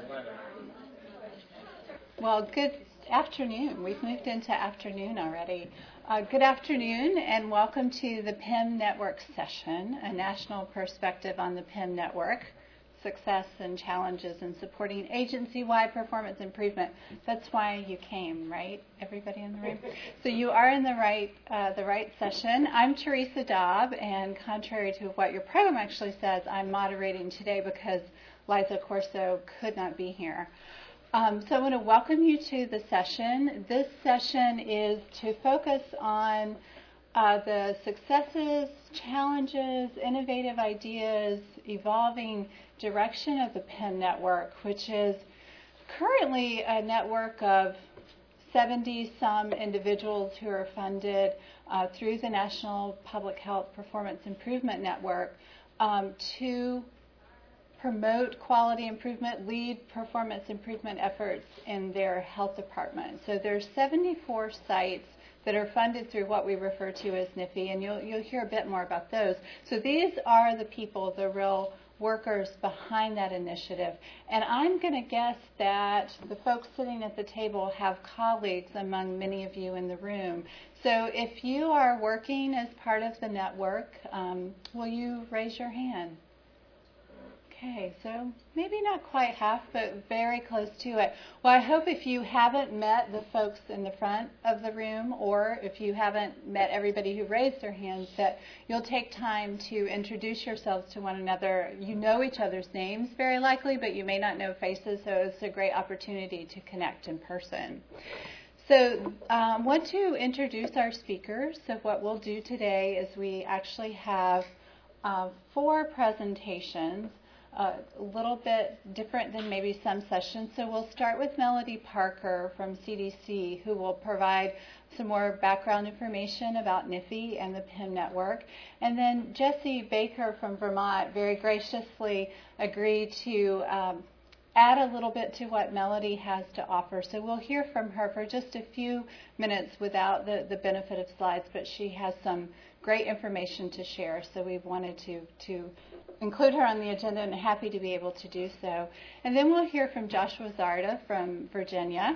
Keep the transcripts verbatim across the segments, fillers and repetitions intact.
Well, good afternoon. We've moved into afternoon already. Uh, good afternoon and welcome to the P I M Network session, a national perspective on the P I M Network, success and challenges in supporting agency-wide performance improvement. That's why you came, right? Everybody in the room? So you are in the right uh, the right session. I'm Teresa Daub, and contrary to what your program actually says, I'm moderating today because Liza Corso could not be here. Um, so I want to welcome you to the session. This session is to focus on uh, the successes, challenges, innovative ideas, evolving direction of the P I M Network, which is currently a network of seventy-some individuals who are funded uh, through the National Public Health Performance Improvement Network um, to promote quality improvement, lead performance improvement efforts in their health department. So there's seventy-four sites that are funded through what we refer to as N I F I, and you'll, you'll hear a bit more about those. So these are the people, the real workers behind that initiative. And I'm going to guess that the folks sitting at the table have colleagues among many of you in the room. So if you are working as part of the network, um, will you raise your hand? Okay, so maybe not quite half, but very close to it. Well, I hope if you haven't met the folks in the front of the room, or if you haven't met everybody who raised their hands, that you'll take time to introduce yourselves to one another. You know each other's names very likely, but you may not know faces, so it's a great opportunity to connect in person. So I um, want to introduce our speakers. So what we'll do today is we actually have uh, four presentations. Uh, a little bit different than maybe some sessions. So we'll start with Melody Parker from C D C, who will provide some more background information about N I F I and the P I M Network. And then Jessie Baker from Vermont very graciously agreed to um, add a little bit to what Melody has to offer. So we'll hear from her for just a few minutes without the, the benefit of slides, but she has some great information to share. So we've wanted to to include her on the agenda, and happy to be able to do so. And then we'll hear from Joshua Zarda from Virginia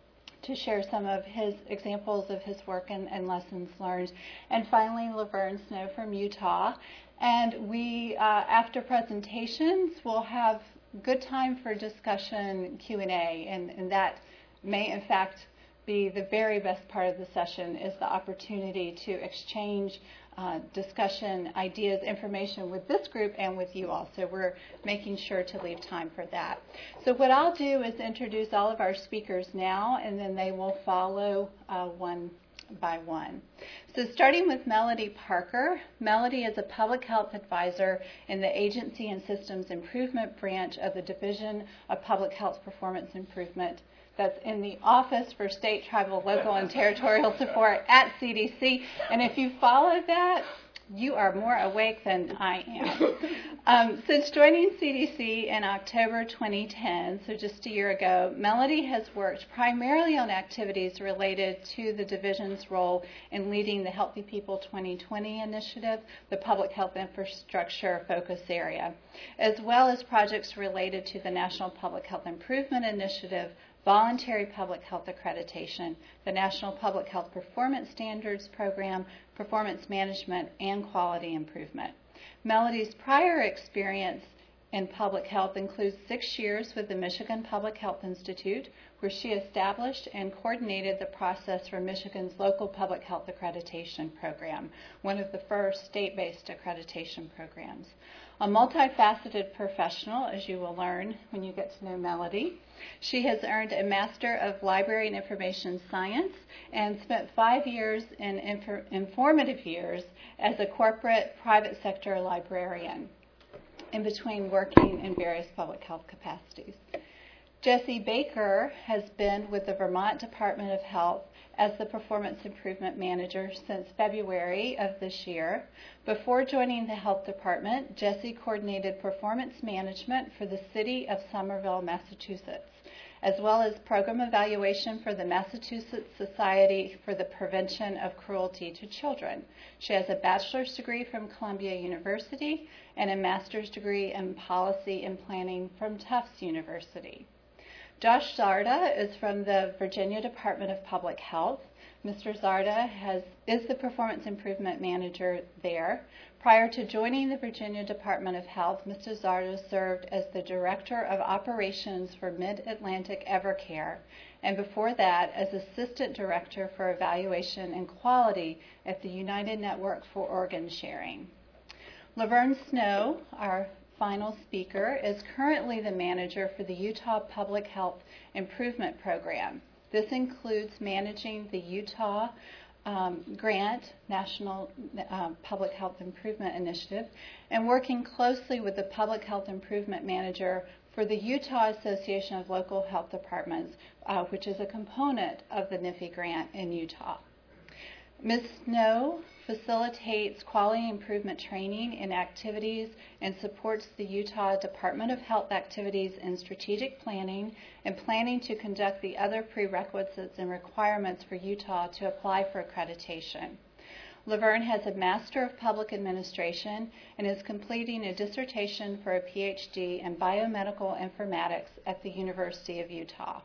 to share some of his examples of his work and, and lessons learned. And finally, Laverne Snow from Utah. And we, uh, after presentations, we'll have good time for discussion, Q and A, and, and that may, in fact, be the very best part of the session, is the opportunity to exchange Uh, discussion, ideas, information with this group and with you all. So we're making sure to leave time for that. So what I'll do is introduce all of our speakers now, and then they will follow uh, one by one. So starting with Melody Parker. Melody is a public health advisor in the Agency and Systems Improvement branch of the Division of Public Health Performance Improvement. That's in the Office for State, Tribal, Local, and Territorial Support at C D C. And if you follow that, you are more awake than I am. Um, since joining C D C in October twenty ten, so just a year ago, Melody has worked primarily on activities related to the division's role in leading the Healthy People twenty twenty initiative, the public health infrastructure focus area, as well as projects related to the National Public Health Improvement Initiative, Voluntary Public Health Accreditation, the National Public Health Performance Standards Program, Performance Management, and Quality Improvement. Melody's prior experience in public health includes six years with the Michigan Public Health Institute, where she established and coordinated the process for Michigan's local public health accreditation program, one of the first state-based accreditation programs. A multifaceted professional, as you will learn when you get to know Melody. She has earned a Master of Library and Information Science and spent five years in infor- informative years as a corporate private sector librarian, in between working in various public health capacities. Jessie Baker has been with the Vermont Department of Health as the Performance Improvement Manager since February of this year. Before joining the Health Department, Jessie coordinated performance management for the city of Somerville, Massachusetts. as well as program evaluation for the Massachusetts Society for the Prevention of Cruelty to Children. She has a bachelor's degree from Columbia University and a master's degree in policy and planning from Tufts University. Josh Zarda is from the Virginia Department of Public Health. Mister Zarda has, is the Performance Improvement Manager there. Prior to joining the Virginia Department of Health, Mister Zarda served as the Director of Operations for Mid-Atlantic Evercare, and before that as Assistant Director for Evaluation and Quality at the United Network for Organ Sharing. Laverne Snow, our final speaker, is currently the manager for the Utah Public Health Improvement Program. This includes managing the Utah um, Grant National uh, Public Health Improvement Initiative and working closely with the Public Health Improvement Manager for the Utah Association of Local Health Departments, uh, which is a component of the N I F I grant in Utah. Miz Snow facilitates quality improvement training and activities and supports the Utah Department of Health activities in strategic planning and planning to conduct the other prerequisites and requirements for Utah to apply for accreditation. Laverne has a Master of Public Administration and is completing a dissertation for a P H D in biomedical informatics at the University of Utah.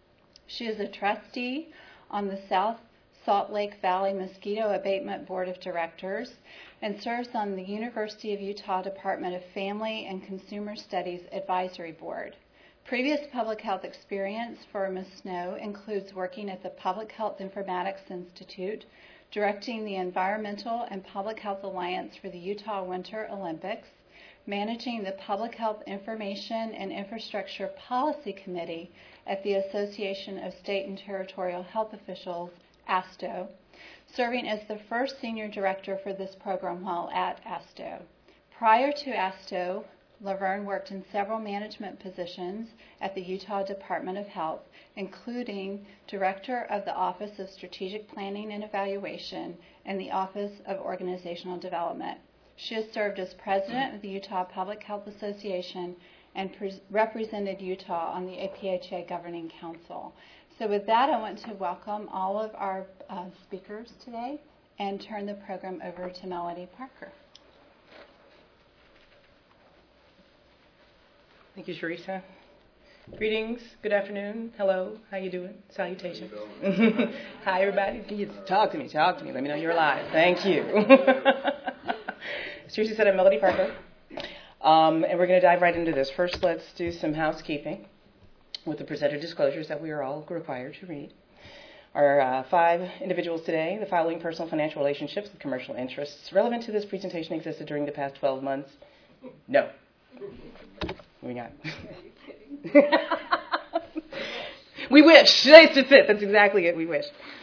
She is a trustee on the South Salt Lake Valley Mosquito Abatement Board of Directors and serves on the University of Utah Department of Family and Consumer Studies Advisory Board. Previous public health experience for Miz Snow includes working at the Public Health Informatics Institute, directing the Environmental and Public Health Alliance for the Utah Winter Olympics, managing the Public Health Information and Infrastructure Policy Committee at the Association of State and Territorial Health Officials, ASTO, serving as the first senior director for this program while at ASTO. Prior to ASTO, Laverne worked in several management positions at the Utah Department of Health, including Director of the Office of Strategic Planning and Evaluation and the Office of Organizational Development. She has served as President of the Utah Public Health Association and pre- represented Utah on the A P H A Governing Council. So with that, I want to welcome all of our uh, speakers today and turn the program over to Melody Parker. Thank you, Sharisa. Greetings, good afternoon, hello, how you doing? Salutation. Hi, everybody. Can you talk to me, talk to me, let me know you're alive. Thank you. As Sharisa said, I'm Melody Parker, um, and we're going to dive right into this. First, let's do some housekeeping with the presenter disclosures that we are all required to read. Our uh, five individuals today, the following personal financial relationships with commercial interests relevant to this presentation existed during the past twelve months. No. Moving on. We wish. That's just it. That's exactly it. We wish.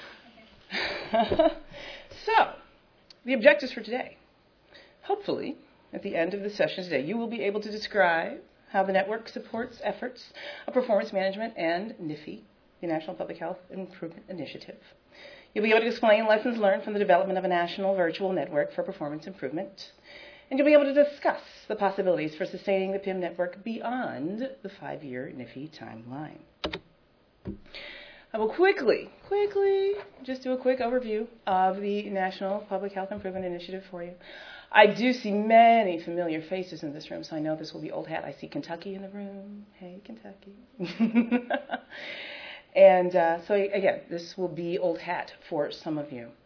So, the objectives for today. Hopefully, at the end of the session today, you will be able to describe how the network supports efforts of performance management and N I F I, the National Public Health Improvement Initiative. You'll be able to explain lessons learned from the development of a national virtual network for performance improvement. And you'll be able to discuss the possibilities for sustaining the P I M network beyond the five-year N I F I timeline. I will quickly, quickly just do a quick overview of the National Public Health Improvement Initiative for you. I do see many familiar faces in this room, so I know this will be old hat. I see Kentucky in the room. Hey, Kentucky. And uh, so, again, this will be old hat for some of you.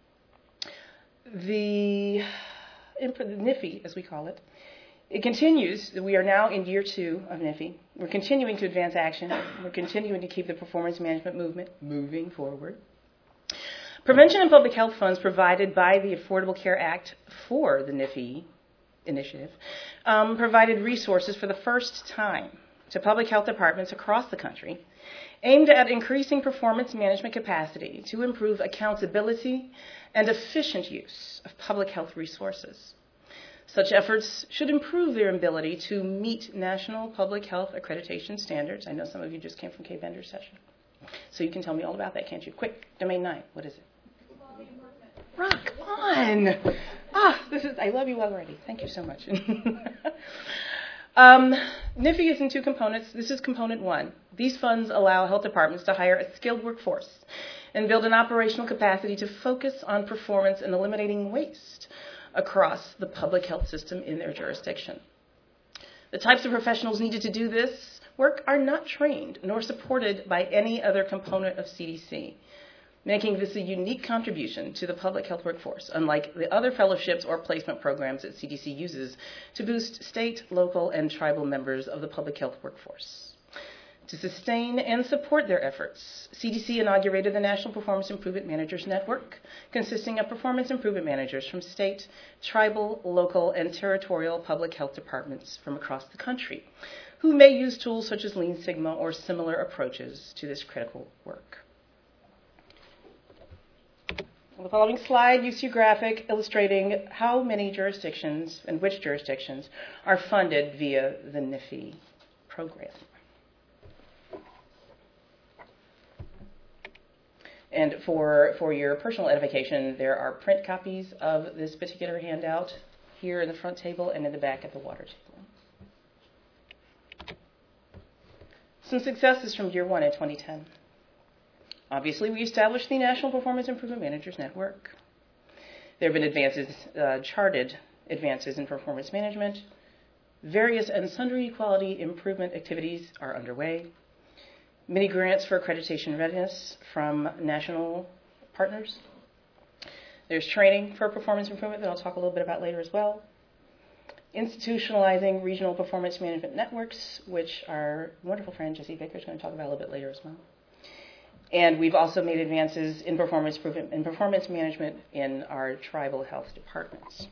The, the N I F I, as we call it, it continues. We are now in year two of N I F I. We're continuing to advance action. We're continuing to keep the performance management movement moving forward. Prevention and public health funds provided by the Affordable Care Act for the N I F I initiative um, provided resources for the first time to public health departments across the country aimed at increasing performance management capacity to improve accountability and efficient use of public health resources. Such efforts should improve their ability to meet national public health accreditation standards. I know some of you just came from Kay Bender's session, so you can tell me all about that, can't you? Quick, domain nine, what is it? Rock on! Ah, this is, I love you already. Thank you so much. Um, N I F I is in two components. This is component one. These funds allow health departments to hire a skilled workforce and build an operational capacity to focus on performance and eliminating waste across the public health system in their jurisdiction. The types of professionals needed to do this work are not trained nor supported by any other component of C D C, making this a unique contribution to the public health workforce, unlike the other fellowships or placement programs that C D C uses to boost state, local, and tribal members of the public health workforce. To sustain and support their efforts, C D C inaugurated the National Performance Improvement Managers Network, consisting of performance improvement managers from state, tribal, local, and territorial public health departments from across the country, who may use tools such as Lean Sigma or similar approaches to this critical work. The following slide gives you a graphic illustrating how many jurisdictions and which jurisdictions are funded via the N I F I program. And for, for your personal edification, there are print copies of this particular handout here in the front table and in the back at the water table. Some successes from year one in twenty ten. Obviously, we established the National Performance Improvement Managers Network. There have been advances, uh, charted advances in performance management. Various and sundry quality improvement activities are underway. Many grants for accreditation readiness from national partners. There's training for performance improvement that I'll talk a little bit about later as well. Institutionalizing regional performance management networks, which our wonderful friend Jesse Baker is going to talk about a little bit later as well. And we've also made advances in performance improvement and performance management in our tribal health departments.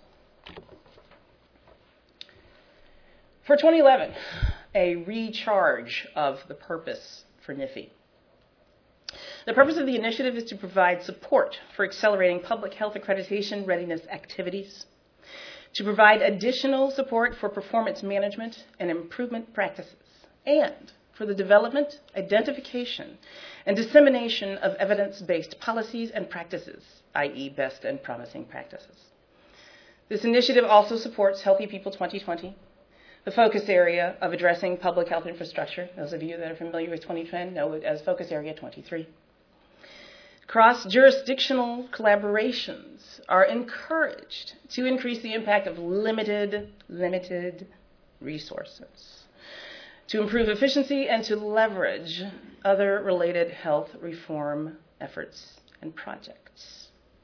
For twenty eleven, a recharge of the purpose for N I F I. The purpose of the initiative is to provide support for accelerating public health accreditation readiness activities, to provide additional support for performance management and improvement practices, and for the development, identification, and dissemination of evidence-based policies and practices, that is best and promising practices. This initiative also supports Healthy People twenty twenty, the focus area of addressing public health infrastructure. Those of you that are familiar with twenty ten know it as Focus Area twenty-three. Cross-jurisdictional collaborations are encouraged to increase the impact of limited, limited resources, to improve efficiency and to leverage other related health reform efforts and projects.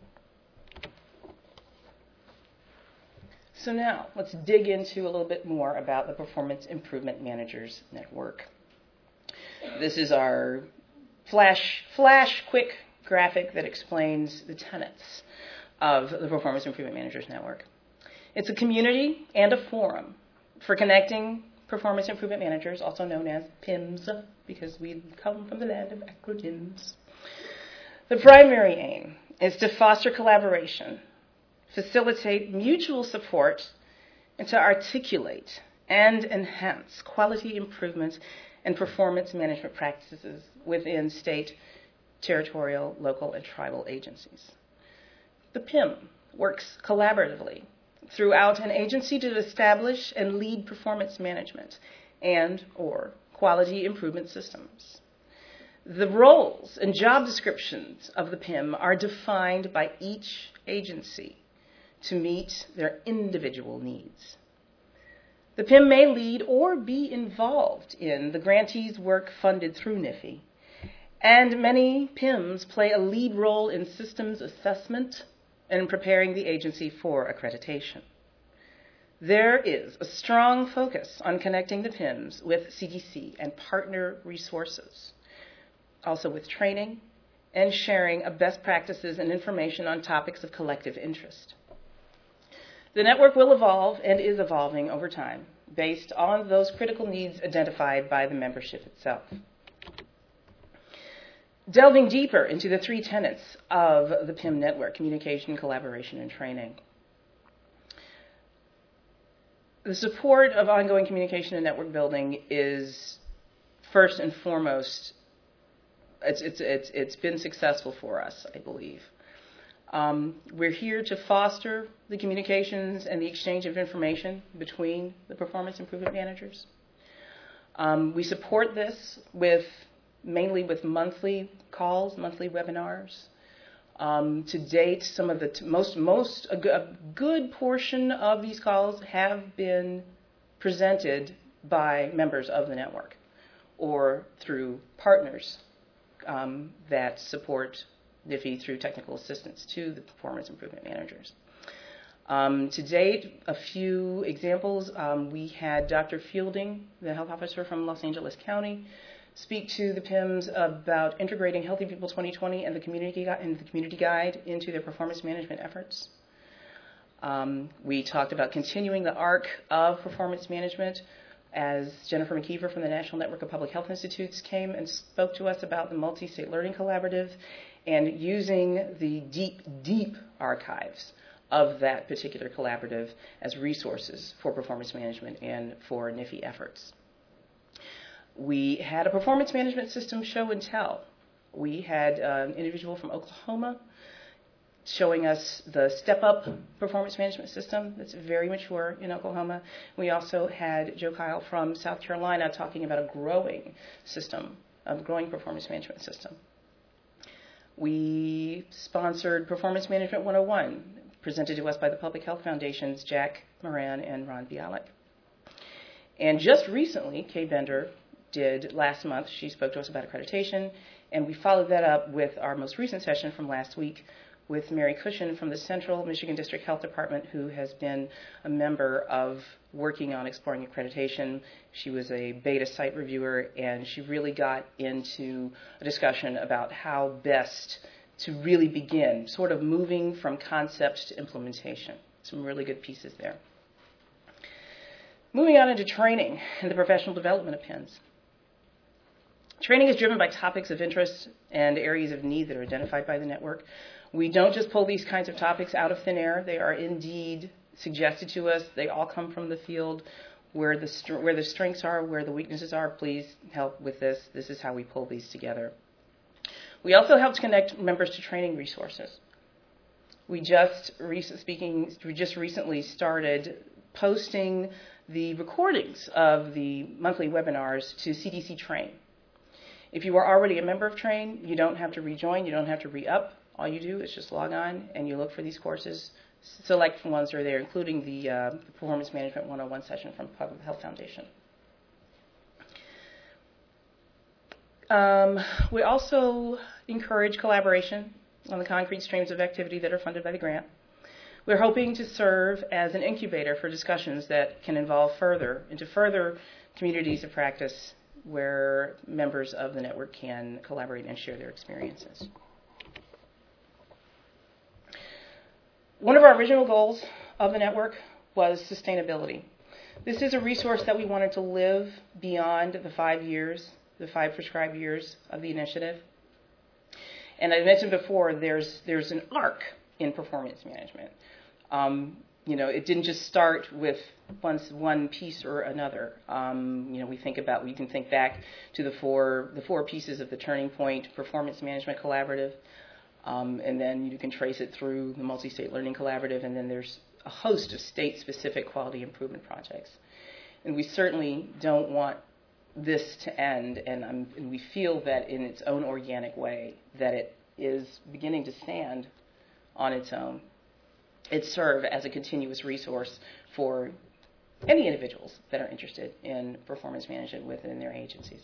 So now, let's dig into a little bit more about the Performance Improvement Managers Network. This is our flash, flash quick graphic that explains the tenets of the Performance Improvement Managers Network. It's a community and a forum for connecting performance improvement managers, also known as P I Ms, because we come from the land of acronyms. The primary aim is to foster collaboration, facilitate mutual support, and to articulate and enhance quality improvement and performance management practices within state, territorial, local, and tribal agencies. The P I M works collaboratively throughout an agency to establish and lead performance management and or quality improvement systems. The roles and job descriptions of the P I M are defined by each agency to meet their individual needs. The P I M may lead or be involved in the grantee's work funded through N I F I, and many P I Ms play a lead role in systems assessment and in preparing the agency for accreditation. There is a strong focus on connecting the P I Ms with C D C and partner resources, also with training and sharing of best practices and information on topics of collective interest. The network will evolve and is evolving over time based on those critical needs identified by the membership itself. Delving deeper into the three tenets of the P I M network: communication, collaboration, and training. The support of ongoing communication and network building is first and foremost, it's, it's, it's, it's been successful for us, I believe. Um, we're here to foster the communications and the exchange of information between the performance improvement managers. Um, we support this with mainly with monthly calls, monthly webinars. Um, to date, some of the t- most most a, g- a good portion of these calls have been presented by members of the network or through partners um, that support N I F I through technical assistance to the performance improvement managers. Um, to date, a few examples. Um, we had Doctor Fielding, the health officer from Los Angeles County, speak to the P I Ms about integrating Healthy People twenty twenty and the community gu- and the community guide into their performance management efforts. Um, we talked about continuing the arc of performance management as Jennifer McKeever from the National Network of Public Health Institutes came and spoke to us about the Multi-State Learning Collaborative and using the deep, deep archives of that particular collaborative as resources for performance management and for N I F I efforts. We had a performance management system show and tell. We had uh, an individual from Oklahoma showing us the step-up performance management system that's very mature in Oklahoma. We also had Joe Kyle from South Carolina talking about a growing system, a growing performance management system. We sponsored Performance Management one oh one, presented to us by the Public Health Foundation's Jack Moran and Ron Bialik. And just recently, Kay Bender did last month. She spoke to us about accreditation, and we followed that up with our most recent session from last week with Mary Cushion from the Central Michigan District Health Department, who has been a member of working on exploring accreditation. She was a beta site reviewer, and she really got into a discussion about how best to really begin, sort of moving from concept to implementation. Some really good pieces there. Moving on into training and the professional development of P I Ms. Training is driven by topics of interest and areas of need that are identified by the network. We don't just pull these kinds of topics out of thin air. They are indeed suggested to us. They all come from the field. Where the, str- where the strengths are, where the weaknesses are, please help with this. This is how we pull these together. We also help to connect members to training resources. We just, rec- speaking, we just recently started posting the recordings of the monthly webinars to C D C Train. If you are already a member of Train, you don't have to rejoin, you don't have to re-up. All you do is just log on and you look for these courses, select the ones that are there, including the uh, Performance Management one oh one session from Public Health Foundation. Um, we also encourage collaboration on the concrete streams of activity that are funded by the grant. We're hoping to serve as an incubator for discussions that can evolve further into further communities of practice where members of the network can collaborate and share their experiences. One of our original goals of the network was sustainability. This is a resource that we wanted to live beyond the five years, the five prescribed years of the initiative. And I mentioned before, there's there's an arc in performance management. Um, you know, it didn't just start with one, one piece or another. Um, you know, we think about, we can think back to the four the four pieces of the Turning Point Performance Management Collaborative. Um, and then you can trace it through the Multi-State Learning Collaborative, and then there's a host of state-specific quality improvement projects. And we certainly don't want this to end, and, um, and we feel that in its own organic way, that it is beginning to stand on its own. It serves as a continuous resource for any individuals that are interested in performance management within their agencies.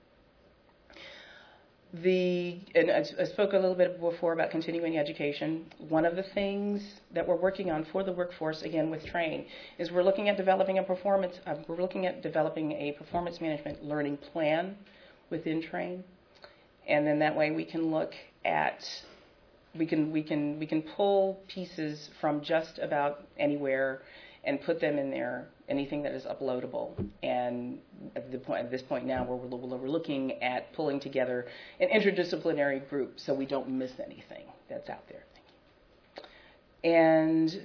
The, and I, I spoke a little bit before about continuing education. One of the things that we're working on for the workforce, again with Train, is we're looking at developing a performance. Uh, we're looking at developing a performance management learning plan within Train, and then that way we can look at, we can we can we can pull pieces from just about anywhere and put them in there, anything that is uploadable. And at, the point, at this point now, we're, we're looking at pulling together an interdisciplinary group so we don't miss anything that's out there. Thank you. And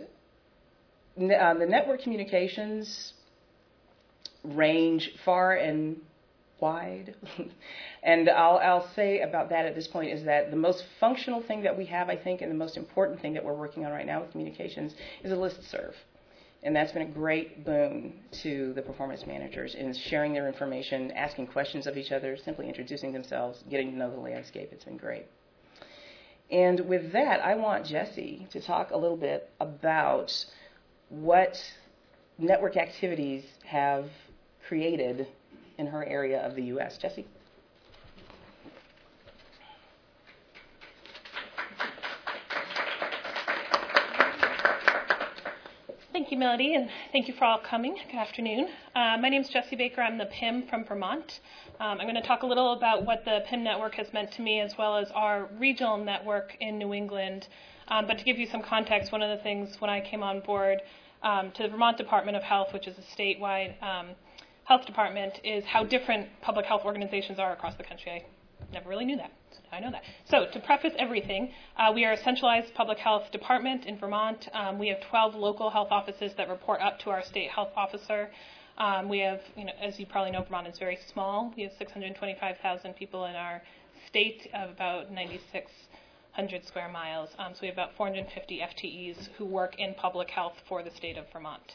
uh, the network communications range far and wide. And I'll, I'll say about that at this point is that the most functional thing that we have, I think, and the most important thing that we're working on right now with communications is a listserv. And that's been a great boon to the performance managers in sharing their information, asking questions of each other, simply introducing themselves, getting to know the landscape. It's been great. And with that, I want Jessie to talk a little bit about what network activities have created in her area of the U S. Jessie? Thank you, Melody, and thank you for all coming. Good afternoon. Uh, my name is Jessie Baker. I'm the P I M from Vermont. Um, I'm going to talk a little about what the P I M network has meant to me, as well as our regional network in New England. Um, but to give you some context, one of the things when I came on board um, to the Vermont Department of Health, which is a statewide um, health department, is how different public health organizations are across the country. I never really knew that. I know that. So to preface everything, uh, we are a centralized public health department in Vermont. Um, we have twelve local health offices that report up to our state health officer. Um, we have, you know, as you probably know, Vermont is very small. We have six hundred twenty-five thousand people in our state of about ninety-six hundred square miles. Um, so we have about four hundred fifty F T Es who work in public health for the state of Vermont.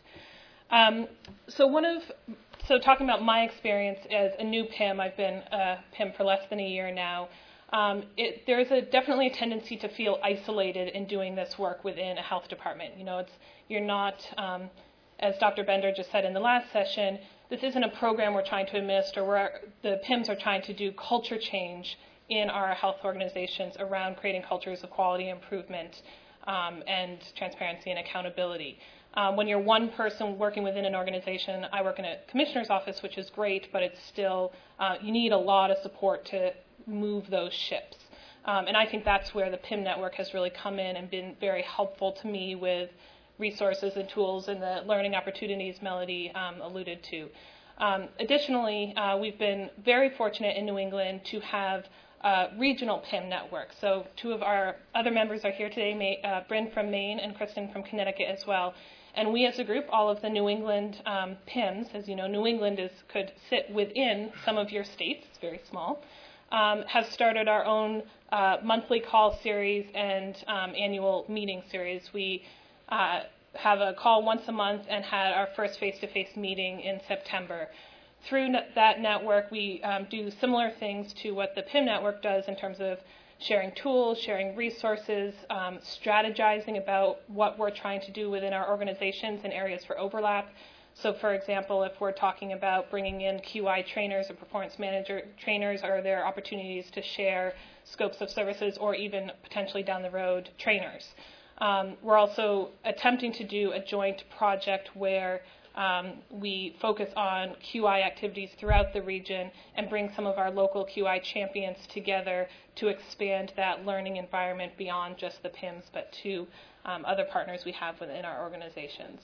Um, so one of, so talking about my experience as a new P I M, I've been a P I M for less than a year now. Um, it, there is a, definitely a tendency to feel isolated in doing this work within a health department. You know, it's you're not, um, as Doctor Bender just said in the last session, this isn't a program we're trying to administer where the P I Ms are trying to do culture change in our health organizations around creating cultures of quality improvement um, and transparency and accountability. Um, when you're one person working within an organization, I work in a commissioner's office, which is great, but it's still, uh, you need a lot of support to move those ships. Um, and I think that's where the P I M network has really come in and been very helpful to me with resources and tools and the learning opportunities Melody um, alluded to. Um, additionally, uh, we've been very fortunate in New England to have a regional P I M network. So two of our other members are here today, May, uh, Bryn from Maine and Kristen from Connecticut as well. And we as a group, all of the New England um, P I Ms, as you know, New England is, could sit within some of your states, it's very small, Um, have started our own uh, monthly call series and um, annual meeting series. We uh, have a call once a month and had our first face-to-face meeting in September. Through ne- that network, we um, do similar things to what the P I M network does in terms of sharing tools, sharing resources, um, strategizing about what we're trying to do within our organizations and areas for overlap. So, for example, if we're talking about bringing in Q I trainers or performance manager trainers, are there opportunities to share scopes of services or even potentially down the road trainers? Um, we're also attempting to do a joint project where um, we focus on Q I activities throughout the region and bring some of our local Q I champions together to expand that learning environment beyond just the P I Ms, but to um, other partners we have within our organizations.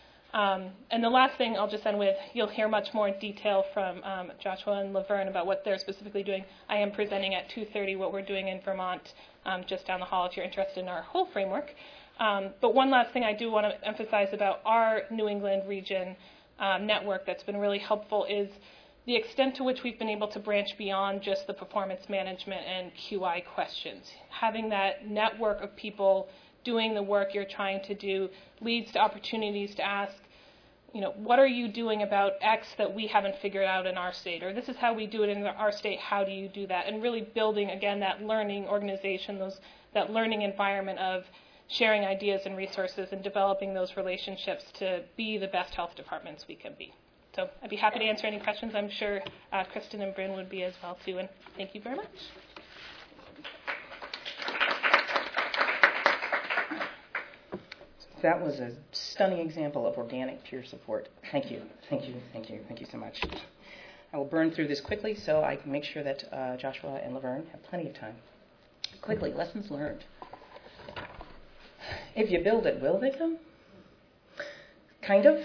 Um, and the last thing I'll just end with, you'll hear much more detail from um, Joshua and Laverne about what they're specifically doing. I am presenting at two thirty what we're doing in Vermont, um, just down the hall if you're interested in our whole framework. Um, but one last thing I do want to emphasize about our New England region um, network that's been really helpful is the extent to which we've been able to branch beyond just the performance management and Q I questions. Having that network of people doing the work you're trying to do leads to opportunities to ask, you know, what are you doing about X that we haven't figured out in our state? Or this is how we do it in our state, how do you do that? And really building, again, that learning organization, those that learning environment of sharing ideas and resources and developing those relationships to be the best health departments we can be. So I'd be happy to answer any questions. I'm sure uh, Kristen and Bryn would be as well, too. And thank you very much. That was a stunning example of organic peer support. Thank you, thank you, thank you, thank you so much. I will burn through this quickly so I can make sure that uh, Joshua and Laverne have plenty of time. Quickly, lessons learned. If you build it, will they come? Kind of.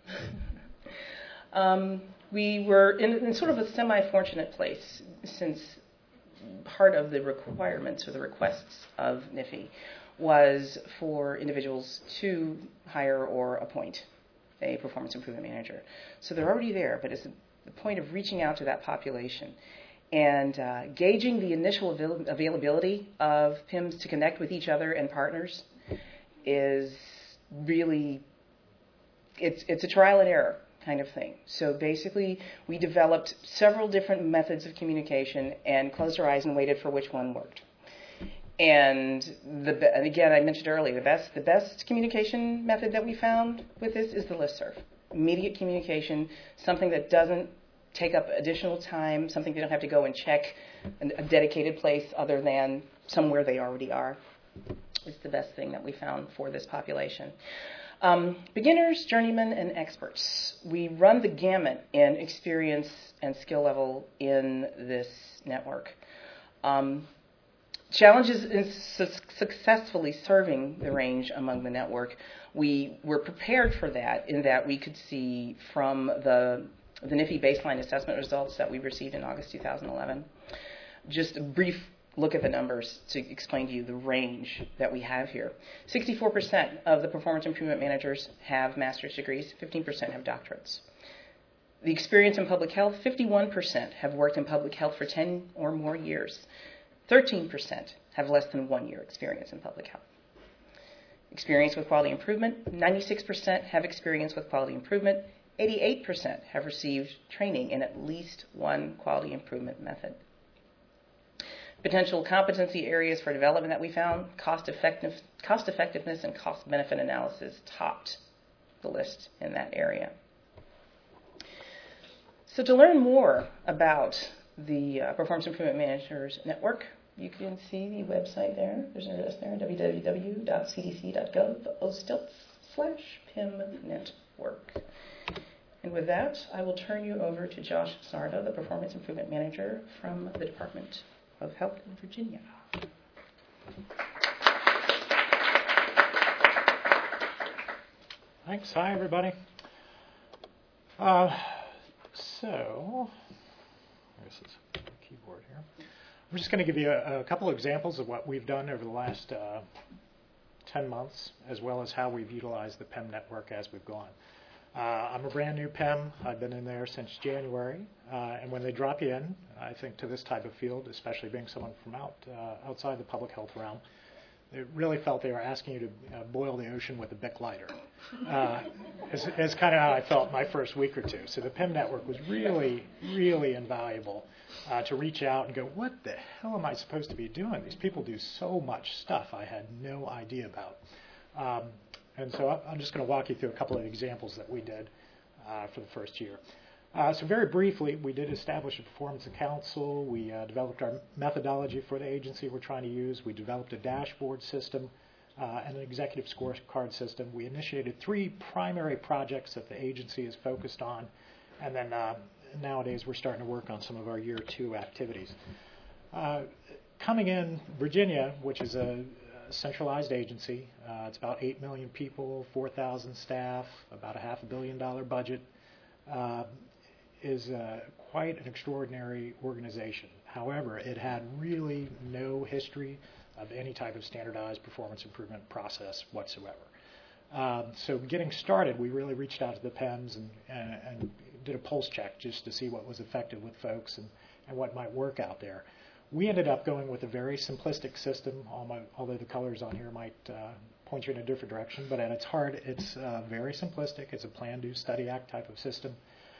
um, we were in, in sort of a semi-fortunate place since part of the requirements or the requests of N I F I was for individuals to hire or appoint a performance improvement manager. So they're already there, but it's the point of reaching out to that population and uh, gauging the initial avail- availability of P I Ms to connect with each other and partners is really, it's it's a trial and error kind of thing. So basically, we developed several different methods of communication and closed our eyes and waited for which one worked. And the and again, I mentioned earlier, the best the best communication method that we found with this is the listserv. Immediate communication, something that doesn't take up additional time, something they don't have to go and check a dedicated place other than somewhere they already are. It's the best thing that we found for this population. Um, beginners, journeymen, and experts. We run the gamut in experience and skill level in this network. Um, Challenges in su- successfully serving the range among the network. We were prepared for that in that we could see from the, the N I F I baseline assessment results that we received in August two thousand eleven. Just a brief look at the numbers to explain to you the range that we have here. sixty-four percent of the performance improvement managers have master's degrees, fifteen percent have doctorates. The experience in public health, fifty-one percent have worked in public health for ten or more years. thirteen percent have less than one year experience in public health. Experience with quality improvement, ninety-six percent have experience with quality improvement, eighty-eight percent have received training in at least one quality improvement method. Potential competency areas for development that we found, cost, effective, cost effectiveness and cost benefit analysis topped the list in that area. So to learn more about the uh, Performance Improvement Managers Network, you can see the website there. There's an address there, w w w dot c d c dot gov slash P I M network. And with that, I will turn you over to Josh Sarda, the Performance Improvement Manager from the Department of Health in Virginia. Thanks. Hi, everybody. Uh, so, this is the keyboard here. I'm just going to give you a, a couple of examples of what we've done over the last uh, ten months, as well as how we've utilized the P I M network as we've gone. Uh, I'm a brand new P I M. I've been in there since January, uh, and when they drop you in, I think to this type of field, especially being someone from out uh, outside the public health realm, they really felt they were asking you to uh, boil the ocean with a Bic lighter. Uh, it's, it's kind of how I felt my first week or two. So the P I M network was really, really invaluable uh, to reach out and go, what the hell am I supposed to be doing? These people do so much stuff I had no idea about. Um, and so I'm just going to walk you through a couple of examples that we did uh, for the first year. Uh, so very briefly, we did establish a performance council. We uh, developed our methodology for the agency we're trying to use. We developed a dashboard system uh, and an executive scorecard system. We initiated three primary projects that the agency is focused on. And then uh, nowadays, we're starting to work on some of our year two activities. Uh, coming in, Virginia, which is a centralized agency, uh, it's about eight million people, four thousand staff, about a half a billion dollar budget. Uh, is uh, quite an extraordinary organization. However, it had really no history of any type of standardized performance improvement process whatsoever. Um, so getting started, we really reached out to the P I Ms and, and, and did a pulse check just to see what was effective with folks and, and what might work out there. We ended up going with a very simplistic system, although the colors on here might uh, point you in a different direction, but at its heart, it's uh, very simplistic. It's a plan, do, study, act type of system,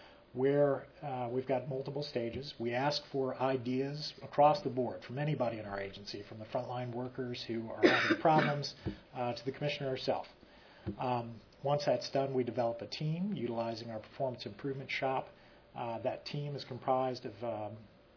where uh, we've got multiple stages. We ask for ideas across the board from anybody in our agency, from the frontline workers who are having problems uh, to the commissioner herself. Um, once that's done, we develop a team utilizing our performance improvement shop. Uh, that team is comprised of um,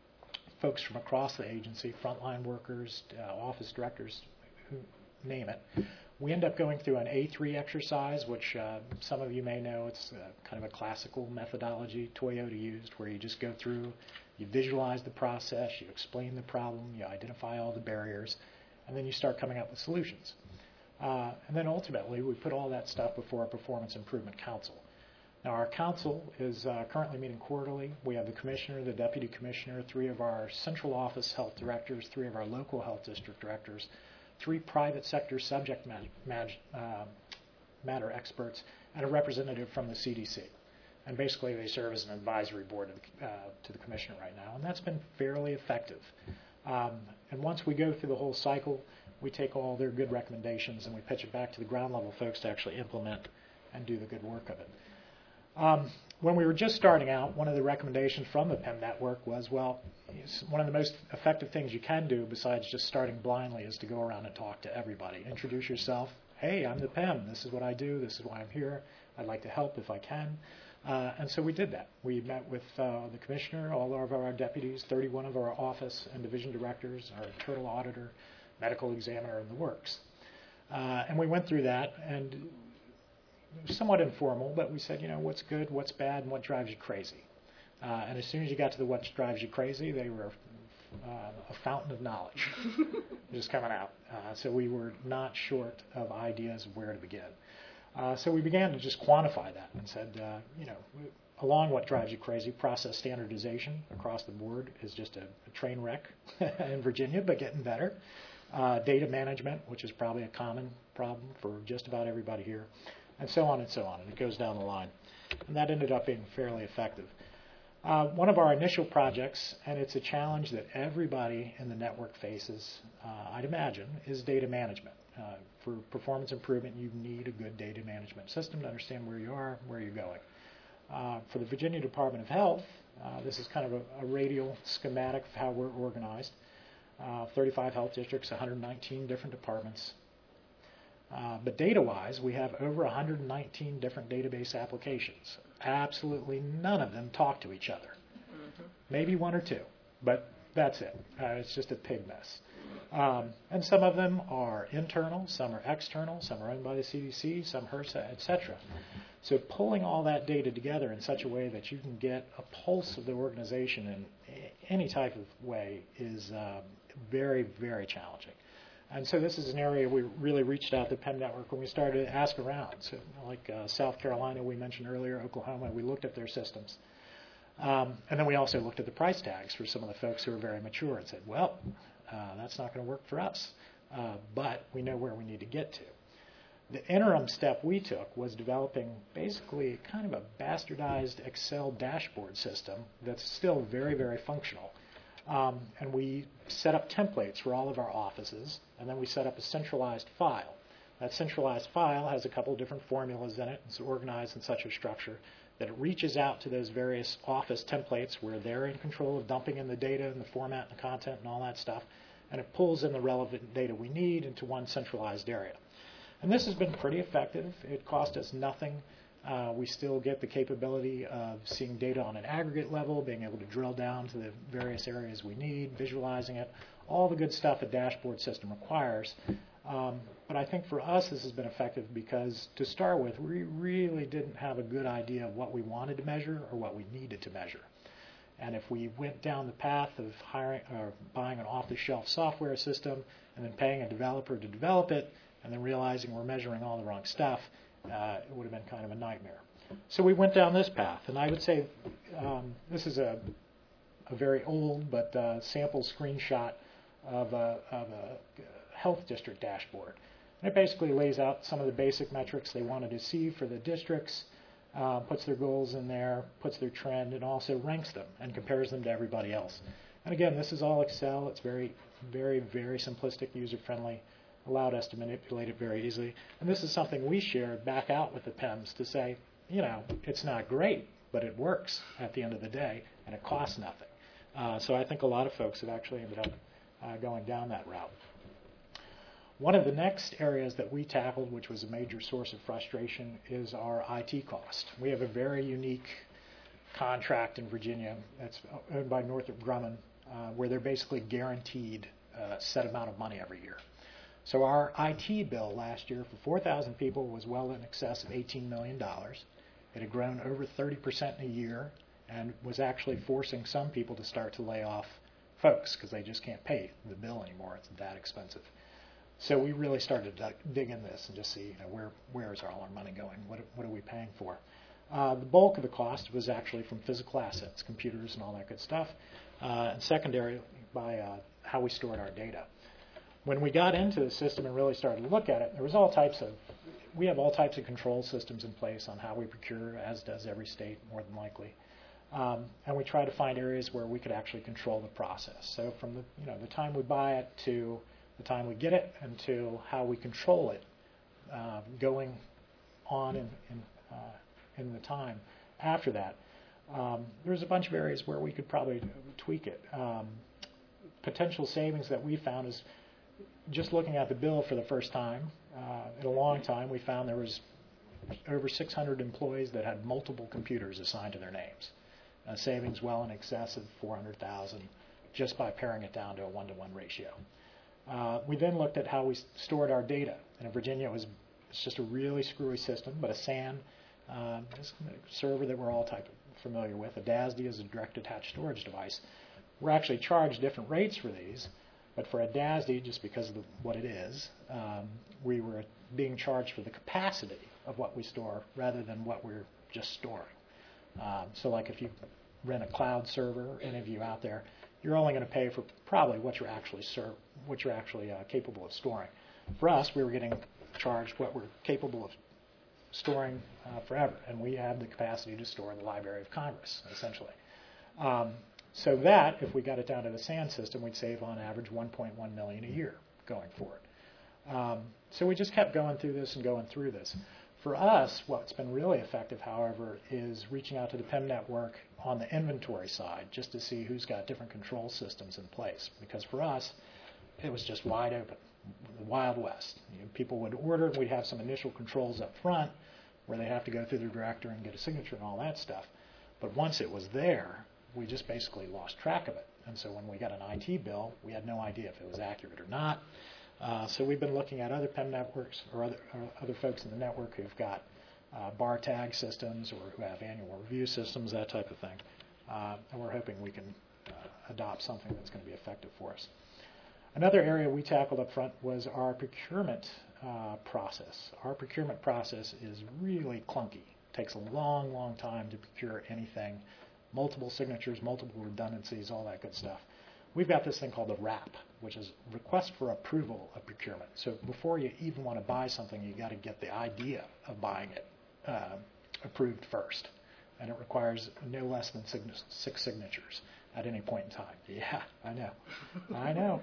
folks from across the agency, frontline workers, uh, office directors, who name it. We end up going through an A three exercise, which uh, some of you may know. It's uh, kind of a classical methodology Toyota used, where you just go through, you visualize the process, you explain the problem, you identify all the barriers, and then you start coming up with solutions. Uh, and then ultimately, we put all that stuff before our Performance Improvement Council. Now, our council is uh, currently meeting quarterly. We have the commissioner, the deputy commissioner, three of our central office health directors, three of our local health district directors, three private sector subject matter, uh, matter experts, and a representative from the C D C. And basically, they serve as an advisory board to the, uh, to the commissioner right now, and that's been fairly effective. Um, and once we go through the whole cycle, we take all their good recommendations and we pitch it back to the ground level folks to actually implement and do the good work of it. Um, when we were just starting out, one of the recommendations from the P I M network was, well, one of the most effective things you can do besides just starting blindly is to go around and talk to everybody. Introduce yourself. Hey, I'm the P I M. This is what I do. This is why I'm here. I'd like to help if I can. Uh, and so we did that. We met with uh, the commissioner, all of our deputies, thirty-one of our office and division directors, our internal auditor, medical examiner, and the works. Uh, and we went through that, and it was somewhat informal, but we said, you know, what's good, what's bad, and what drives you crazy. Uh, and as soon as you got to the what drives you crazy, they were uh, a fountain of knowledge just coming out. Uh, so we were not short of ideas of where to begin. Uh, so we began to just quantify that and said, uh, you know, along what drives you crazy, process standardization across the board is just a, a train wreck in Virginia, but getting better. Uh, data management, which is probably a common problem for just about everybody here, and so on and so on, and it goes down the line. And that ended up being fairly effective. Uh, one of our initial projects, and it's a challenge that everybody in the network faces, uh, I'd imagine, is data management. Uh, for performance improvement, you need a good data management system to understand where you are, where you're going. Uh, for the Virginia Department of Health, uh, this is kind of a, a radial schematic of how we're organized. Uh, thirty-five health districts, one hundred nineteen different departments. Uh, but data-wise, we have over one hundred nineteen different database applications. Absolutely none of them talk to each other. Mm-hmm. Maybe one or two, but that's it. Uh, it's just a pig mess. Um, and some of them are internal, some are external, some are owned by the C D C, some HRSA, et cetera. So pulling all that data together in such a way that you can get a pulse of the organization in any type of way is um, very, very challenging. And so this is an area we really reached out to the P I M network when we started to ask around. So like uh, South Carolina, we mentioned earlier, Oklahoma, we looked at their systems. Um, and then we also looked at the price tags for some of the folks who are very mature and said, well, uh, that's not going to work for us, uh, but we know where we need to get to. The interim step we took was developing basically kind of a bastardized Excel dashboard system that's still very, very functional. Um, and we set up templates for all of our offices, and then we set up a centralized file. That centralized file has a couple of different formulas in it. It's organized in such a structure that it reaches out to those various office templates where they're in control of dumping in the data and the format and the content and all that stuff, and it pulls in the relevant data we need into one centralized area. And this has been pretty effective. It cost us nothing. Uh, we still get the capability of seeing data on an aggregate level, being able to drill down to the various areas we need, visualizing it, all the good stuff a dashboard system requires. Um, but I think for us this has been effective because to start with, we really didn't have a good idea of what we wanted to measure or what we needed to measure. And if we went down the path of hiring or buying an off-the-shelf software system and then paying a developer to develop it and then realizing we're measuring all the wrong stuff, Uh, it would have been kind of a nightmare. So we went down this path, and I would say um, this is a, a very old but uh, sample screenshot of a, of a health district dashboard. And it basically lays out some of the basic metrics they wanted to see for the districts, uh, puts their goals in there, puts their trend, and also ranks them and compares them to everybody else. And again, this is all Excel. It's very, very, very simplistic, user-friendly. Allowed us to manipulate it very easily. And this is something we shared back out with the P I Ms to say, you know, it's not great, but it works at the end of the day, and it costs nothing. Uh, so I think a lot of folks have actually ended up uh, going down that route. One of the next areas that we tackled, which was a major source of frustration, is our I T cost. We have a very unique contract in Virginia that's owned by Northrop Grumman, uh, where they're basically guaranteed a set amount of money every year. So our I T bill last year for four thousand people was well in excess of eighteen million dollars. It had grown over thirty percent in a year and was actually forcing some people to start to lay off folks because they just can't pay the bill anymore. It's that expensive. So we really started to dig in this and just see, you know, where where is all our money going? What, what are we paying for? Uh, the bulk of the cost was actually from physical assets, computers and all that good stuff, uh, and secondary by uh, how we stored our data. When we got into the system and really started to look at it, there was all types of we have all types of control systems in place on how we procure, as does every state, more than likely. Um, and we try to find areas where we could actually control the process. So from the, you know, the time we buy it to the time we get it and to how we control it uh, going on in, in, uh, in the time after that. Um, there's a bunch of areas where we could probably tweak it. Um, potential savings that we found is just looking at the bill for the first time. Uh, in a long time, we found there was over six hundred employees that had multiple computers assigned to their names. Uh, savings well in excess of four hundred thousand just by paring it down to a one-to-one ratio. Uh, we then looked at how we stored our data. And in Virginia, it was it's just a really screwy system, but a S A N, uh, a server that we're all type of familiar with. A D A S D is a direct attached storage device. We're actually charged different rates for these, but for a D A S D, just because of the, what it is, um, we were being charged for the capacity of what we store rather than what we're just storing. Um, so like if you rent a cloud server, any of you out there, you're only going to pay for probably what you're actually ser- what you're actually uh, capable of storing. For us, we were getting charged what we're capable of storing uh, forever, and we have the capacity to store in the Library of Congress, essentially. Um, so that, if we got it down to the S A N system, we'd save on average one point one million dollars a year going forward. Um, so we just kept going through this and going through this. For us, what's been really effective, however, is reaching out to the P I M network on the inventory side just to see who's got different control systems in place. Because for us, it was just wide open, the Wild West. You know, people would order, we'd have some initial controls up front where they have to go through the director and get a signature and all that stuff. But once it was there, we just basically lost track of it. And so when we got an I T bill, we had no idea if it was accurate or not. Uh, so we've been looking at other P I M networks or other, or other folks in the network who've got uh, bar tag systems or who have annual review systems, that type of thing. Uh, and we're hoping we can uh, adopt something that's going to be effective for us. Another area we tackled up front was our procurement uh, process. Our procurement process is really clunky. It takes a long, long time to procure anything. Multiple signatures, multiple redundancies, all that good stuff. We've got this thing called the R A P, which is Request for Approval of Procurement. So before you even want to buy something, you got to get the idea of buying it uh, approved first. And it requires no less than six signatures at any point in time. Yeah, I know. I know.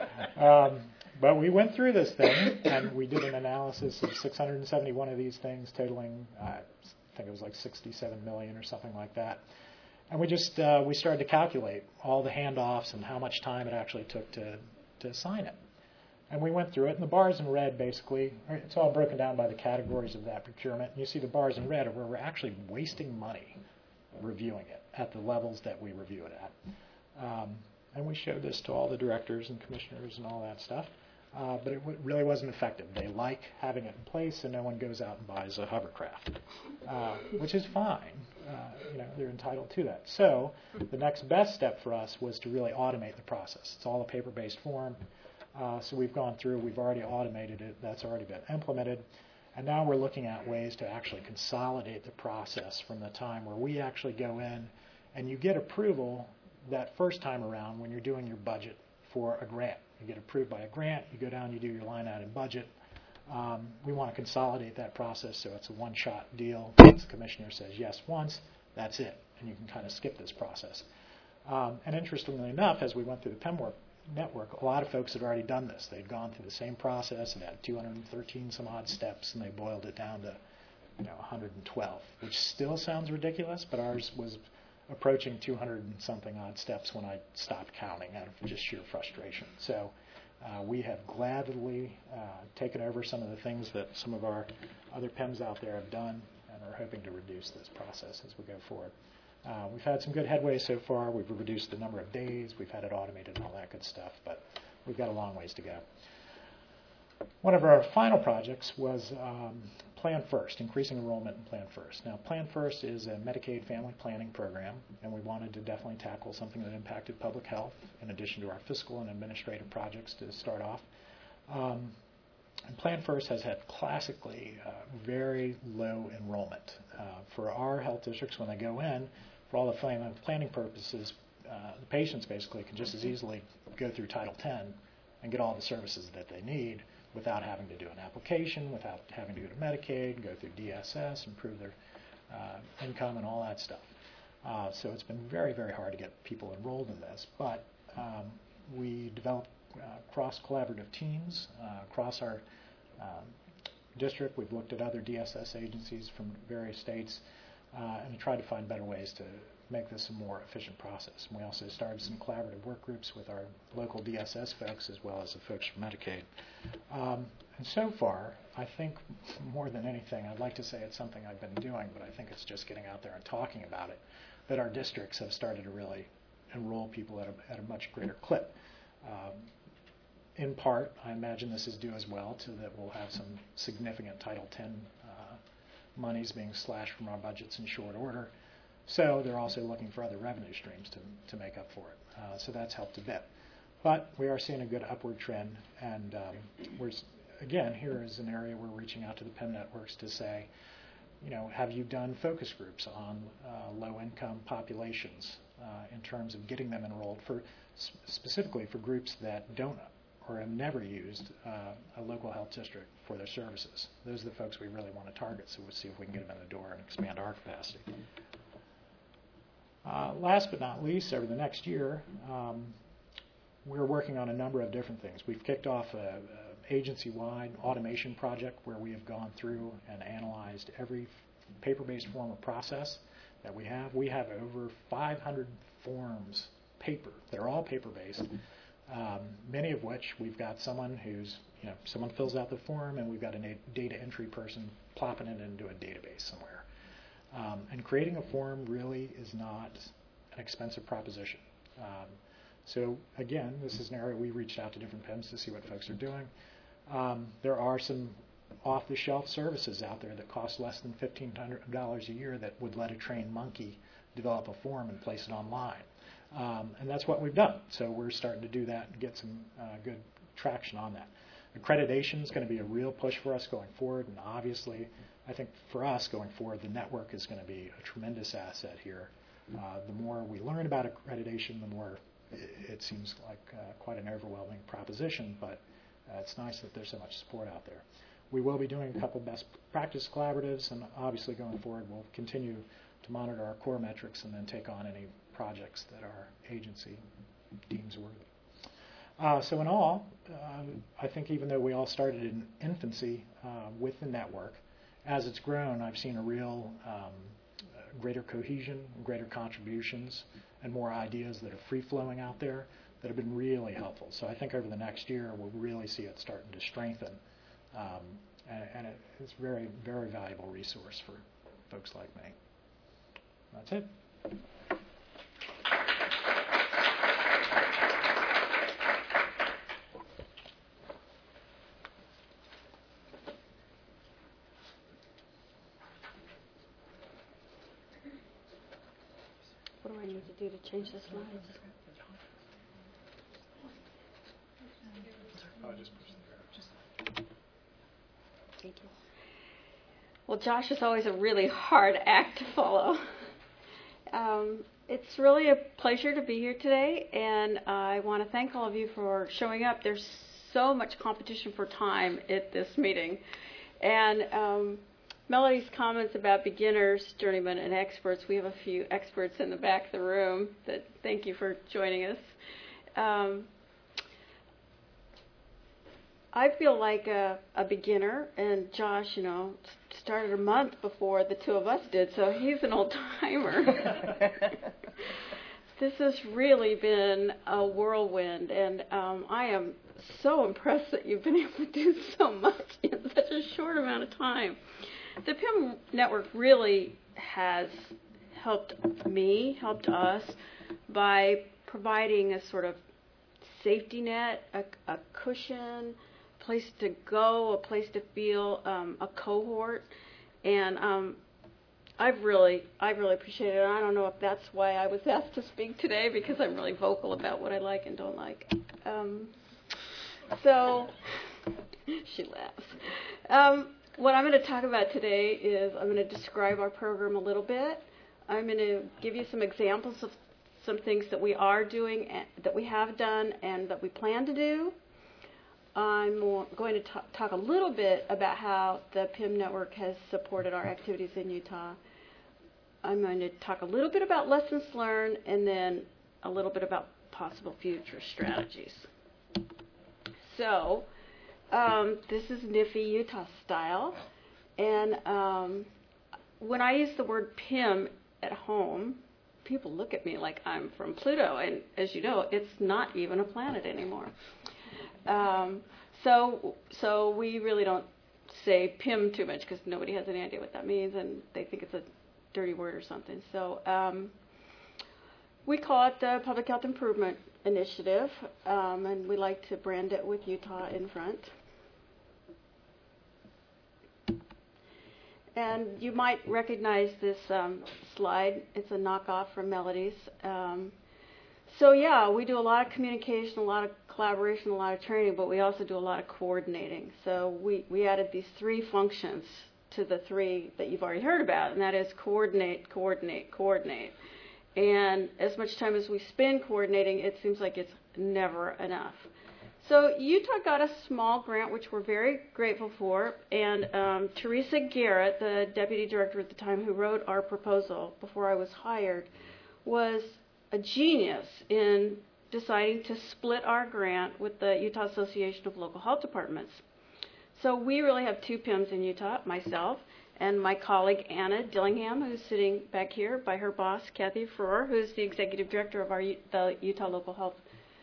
Um, but we went through this thing, and we did an analysis of six hundred seventy-one of these things, totaling, uh, I think it was like sixty-seven million or something like that. And we just uh, we started to calculate all the handoffs and how much time it actually took to, to sign it. And we went through it, and the bars in red basically, it's all broken down by the categories of that procurement. And you see the bars in red are where we're actually wasting money reviewing it at the levels that we review it at. Um, and we showed this to all the directors and commissioners and all that stuff. Uh, but it w- really wasn't effective. They like having it in place, and no one goes out and buys a hovercraft, uh, which is fine. Uh, you know, they're entitled to that. So the next best step for us was to really automate the process. It's all a paper-based form. Uh, so we've gone through. We've already automated it. That's already been implemented. And now we're looking at ways to actually consolidate the process from the time where we actually go in and you get approval that first time around when you're doing your budget for a grant. You get approved by a grant, you go down, you do your line item budget. Um, we want to consolidate that process so it's a one-shot deal. Once the commissioner says yes once, that's it, and you can kind of skip this process. Um, and interestingly enough, as we went through the P I M network, a lot of folks had already done this. They'd gone through the same process and had two hundred thirteen some odd steps, and they boiled it down to you know, one hundred twelve, which still sounds ridiculous, but ours was approaching two hundred and something odd steps when I stopped counting out of just sheer frustration. So uh, we have gladly uh, taken over some of the things that some of our other P I Ms out there have done and are hoping to reduce this process as we go forward. Uh, we've had some good headway so far. We've reduced the number of days. We've had it automated and all that good stuff, but we've got a long ways to go. One of our final projects was um, Plan First, increasing enrollment in Plan First. Now, Plan First is a Medicaid family planning program, and we wanted to definitely tackle something that impacted public health in addition to our fiscal and administrative projects to start off. Um, and Plan First has had classically uh, very low enrollment. Uh, for our health districts, when they go in, for all the family planning purposes, uh, the patients basically can just as easily go through Title ten and get all the services that they need without having to do an application, without having to go to Medicaid, go through D S S, improve their uh, income and all that stuff. Uh, so it's been very, very hard to get people enrolled in this. But um, we developed uh, cross-collaborative teams uh, across our um, district. We've looked at other D S S agencies from various states uh, and tried to find better ways to make this a more efficient process. And we also started some collaborative work groups with our local D S S folks as well as the folks from Medicaid. Um, and so far, I think more than anything, I'd like to say it's something I've been doing, but I think it's just getting out there and talking about it, that our districts have started to really enroll people at a, at a much greater clip. Um, in part, I imagine this is due as well to that we'll have some significant Title ten uh, monies being slashed from our budgets in short order. So they're also looking for other revenue streams to, to make up for it. Uh, so that's helped a bit. But we are seeing a good upward trend, and um, we're, again, here is an area we're reaching out to the P I M networks to say, you know, have you done focus groups on uh, low-income populations uh, in terms of getting them enrolled for specifically for groups that don't or have never used uh, a local health district for their services? Those are the folks we really want to target, so we'll see if we can get them in the door and expand our capacity. Uh, last but not least, over the next year, um, we're working on a number of different things. We've kicked off an agency-wide automation project where we have gone through and analyzed every paper-based form of process that we have. We have over five hundred forms, paper. They're all paper-based, um, many of which we've got someone who's, you know, someone fills out the form and we've got a data entry person plopping it into a database somewhere. Um, and creating a form really is not an expensive proposition. Um, so again, this is an area we reached out to different P I Ms to see what folks are doing. Um, there are some off-the-shelf services out there that cost less than fifteen hundred dollars a year that would let a trained monkey develop a form and place it online. Um, and that's what we've done. So we're starting to do that and get some uh, good traction on that. Accreditation is going to be a real push for us going forward, and obviously I think for us going forward, the network is going to be a tremendous asset here. Uh, the more we learn about accreditation, the more it, it seems like uh, quite an overwhelming proposition, but uh, it's nice that there's so much support out there. We will be doing a couple best practice collaboratives, and obviously going forward we'll continue to monitor our core metrics and then take on any projects that our agency deems worthy. Uh, so in all, uh, I think even though we all started in infancy uh, with the network, as it's grown, I've seen a real um, greater cohesion, greater contributions, and more ideas that are free-flowing out there that have been really helpful. So I think over the next year, we'll really see it starting to strengthen. Um, and and it, it's a very, very valuable resource for folks like me. That's it. What do I need to do to change the slides? I'll just push the arrow. Thank you. Well, Josh is always a really hard act to follow. Um, it's really a pleasure to be here today, and I want to thank all of you for showing up. There's so much competition for time at this meeting. And um, Melody's comments about beginners, journeymen, and experts, we have a few experts in the back of the room that thank you for joining us. Um, I feel like a, a beginner, and Josh, you know, started a month before the two of us did, so he's an old-timer. This has really been a whirlwind, and um, I am so impressed that you've been able to do so much in such a short amount of time. The P I M network really has helped me, helped us, by providing a sort of safety net, a, a cushion, place to go, a place to feel, um, a cohort, and um, I've really, I really appreciate it. I don't know if that's why I was asked to speak today, because I'm really vocal about what I like and don't like. Um, so, she laughs. Um, what I'm going to talk about today is I'm going to describe our program a little bit. I'm going to give you some examples of some things that we are doing, that we have done, and that we plan to do. I'm going to t- talk a little bit about how the P I M network has supported our activities in Utah. I'm going to talk a little bit about lessons learned and then a little bit about possible future strategies. So, um, this is NIFI Utah style. And um, when I use the word P I M at home, people look at me like I'm from Pluto. And as you know, it's not even a planet anymore. Um, so, so we really don't say P I M too much because nobody has any idea what that means, and they think it's a dirty word or something. So um, we call it the Public Health Improvement Initiative, um, and we like to brand it with Utah in front. And you might recognize this um, slide. It's a knockoff from Melody's. Um, so yeah, we do a lot of communication, a lot of collaboration, a lot of training, but we also do a lot of coordinating. So we, we added these three functions to the three that you've already heard about, and that is coordinate, coordinate, coordinate. And as much time as we spend coordinating, it seems like it's never enough. So Utah got a small grant, which we're very grateful for, and um, Teresa Garrett, the deputy director at the time who wrote our proposal before I was hired, was a genius in deciding to split our grant with the Utah Association of Local Health Departments. So we really have two P I Ms in Utah, myself and my colleague Anna Dillingham, who's sitting back here by her boss, Kathy Froer, who's the executive director of our the Utah Local Health,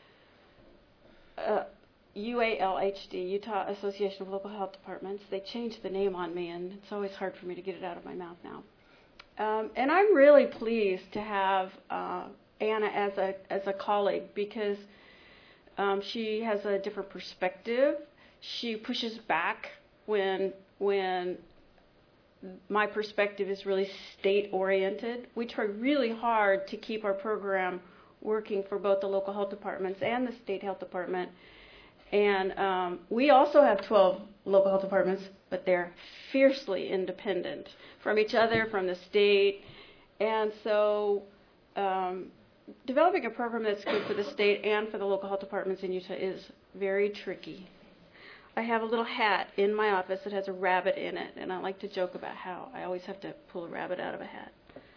uh, U A L H D, Utah Association of Local Health Departments. They changed the name on me, and it's always hard for me to get it out of my mouth now. Um, and I'm really pleased to have uh, Anna as a as a colleague because um, she has a different perspective. She pushes back when when my perspective is really state-oriented. We try really hard to keep our program working for both the local health departments and the state health department. And um, we also have twelve local health departments, but they're fiercely independent from each other, from the state. And so um, developing a program that's good for the state and for the local health departments in Utah is very tricky. I have a little hat in my office that has a rabbit in it, and I like to joke about how I always have to pull a rabbit out of a hat.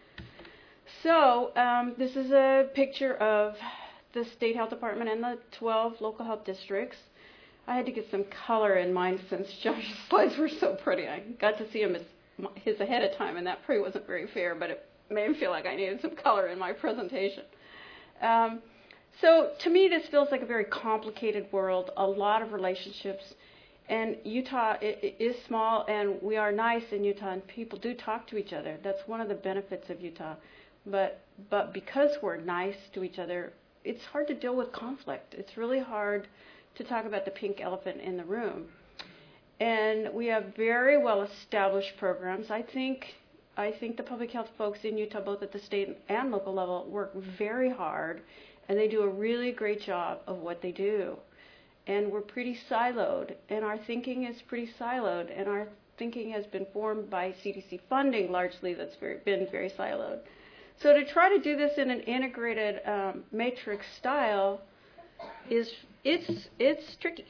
So um, this is a picture of the state health department and the twelve local health districts. I had to get some color in mine since Josh's slides were so pretty. I got to see him as, his ahead of time, and that probably wasn't very fair, but it made me feel like I needed some color in my presentation. Um, so to me, this feels like a very complicated world, a lot of relationships. And Utah is small, and we are nice in Utah, and people do talk to each other. That's one of the benefits of Utah. But but because we're nice to each other, it's hard to deal with conflict. It's really hard to talk about the pink elephant in the room. And we have very well-established programs. I think I think the public health folks in Utah, both at the state and local level, work very hard, and they do a really great job of what they do. And we're pretty siloed, and our thinking is pretty siloed, and our thinking has been formed by C D C funding largely that's very, been very siloed. So to try to do this in an integrated um, matrix style is it's it's tricky.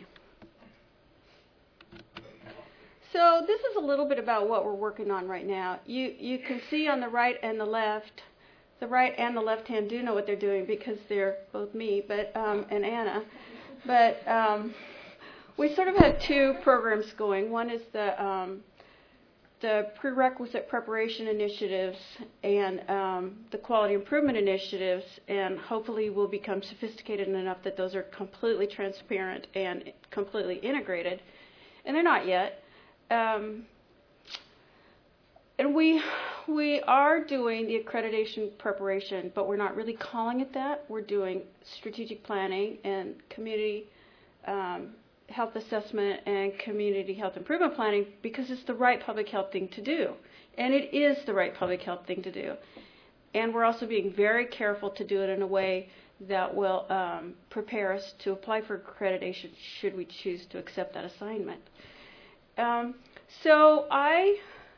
So this is a little bit about what we're working on right now. You you can see on the right and the left, the right and the left hand do know what they're doing because they're both me, but um, and Anna. But um, we sort of have two programs going. One is the um, the prerequisite preparation initiatives and um, the quality improvement initiatives, and hopefully we'll become sophisticated enough that those are completely transparent and completely integrated. And they're not yet. Um, and we we are doing the accreditation preparation, but we're not really calling it that. We're doing strategic planning and community um, health assessment and community health improvement planning because it's the right public health thing to do. And it is the right public health thing to do. And we're also being very careful to do it in a way that will um, prepare us to apply for accreditation should we choose to accept that assignment. Um, so I...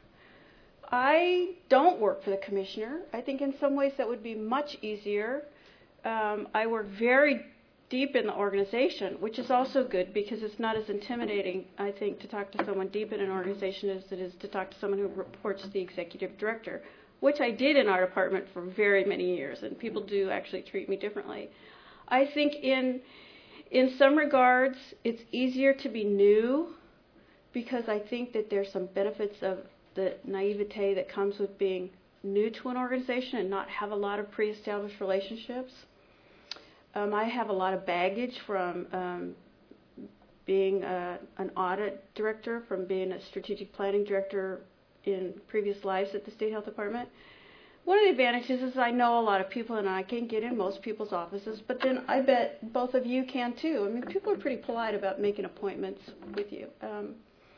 I don't work for the commissioner. I think in some ways that would be much easier. Um, I work very deep in the organization, which is also good because it's not as intimidating, I think, to talk to someone deep in an organization as it is to talk to someone who reports to the executive director, which I did in our department for very many years, and people do actually treat me differently. I think in in some regards, it's easier to be new because I think that there's some benefits of the naivete that comes with being new to an organization and not have a lot of pre-established relationships. Um, I have a lot of baggage from um, being a, an audit director, from being a strategic planning director in previous lives at the State Health Department. One of the advantages is I know a lot of people and I can get in most people's offices, but then I bet both of you can too. I mean, people are pretty polite about making appointments with you. Um,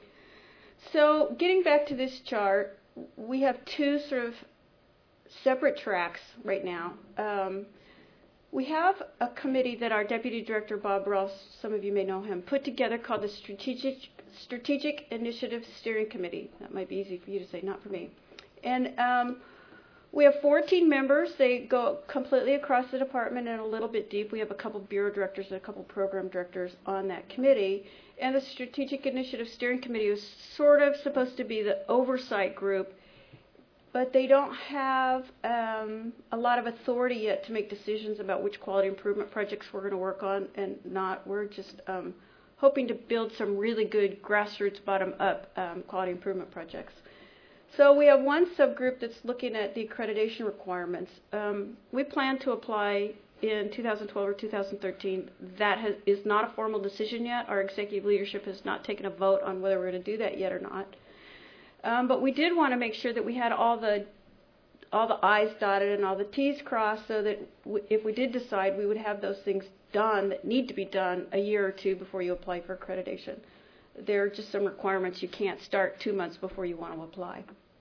so getting back to this chart, we have two sort of separate tracks right now. Um, we have a committee that our Deputy Director, Bob Ross, some of you may know him, put together called the Strategic, Strategic Initiative Steering Committee. That might be easy for you to say, not for me. And um, we have fourteen members. They go completely across the department and a little bit deep. We have a couple bureau directors and a couple program directors on that committee. And the Strategic Initiative Steering Committee is sort of supposed to be the oversight group, but they don't have um, a lot of authority yet to make decisions about which quality improvement projects we're going to work on and not. We're just um, hoping to build some really good grassroots, bottom-up um, quality improvement projects. So we have one subgroup that's looking at the accreditation requirements. Um, we plan to apply in two thousand twelve or two thousand thirteen. That has, is not a formal decision yet. Our executive leadership has not taken a vote on whether we're going to do that yet or not. Um, but we did want to make sure that we had all the all the I's dotted and all the T's crossed so that w- if we did decide, we would have those things done that need to be done a year or two before you apply for accreditation. There are just some requirements. You can't start two months before you want to apply.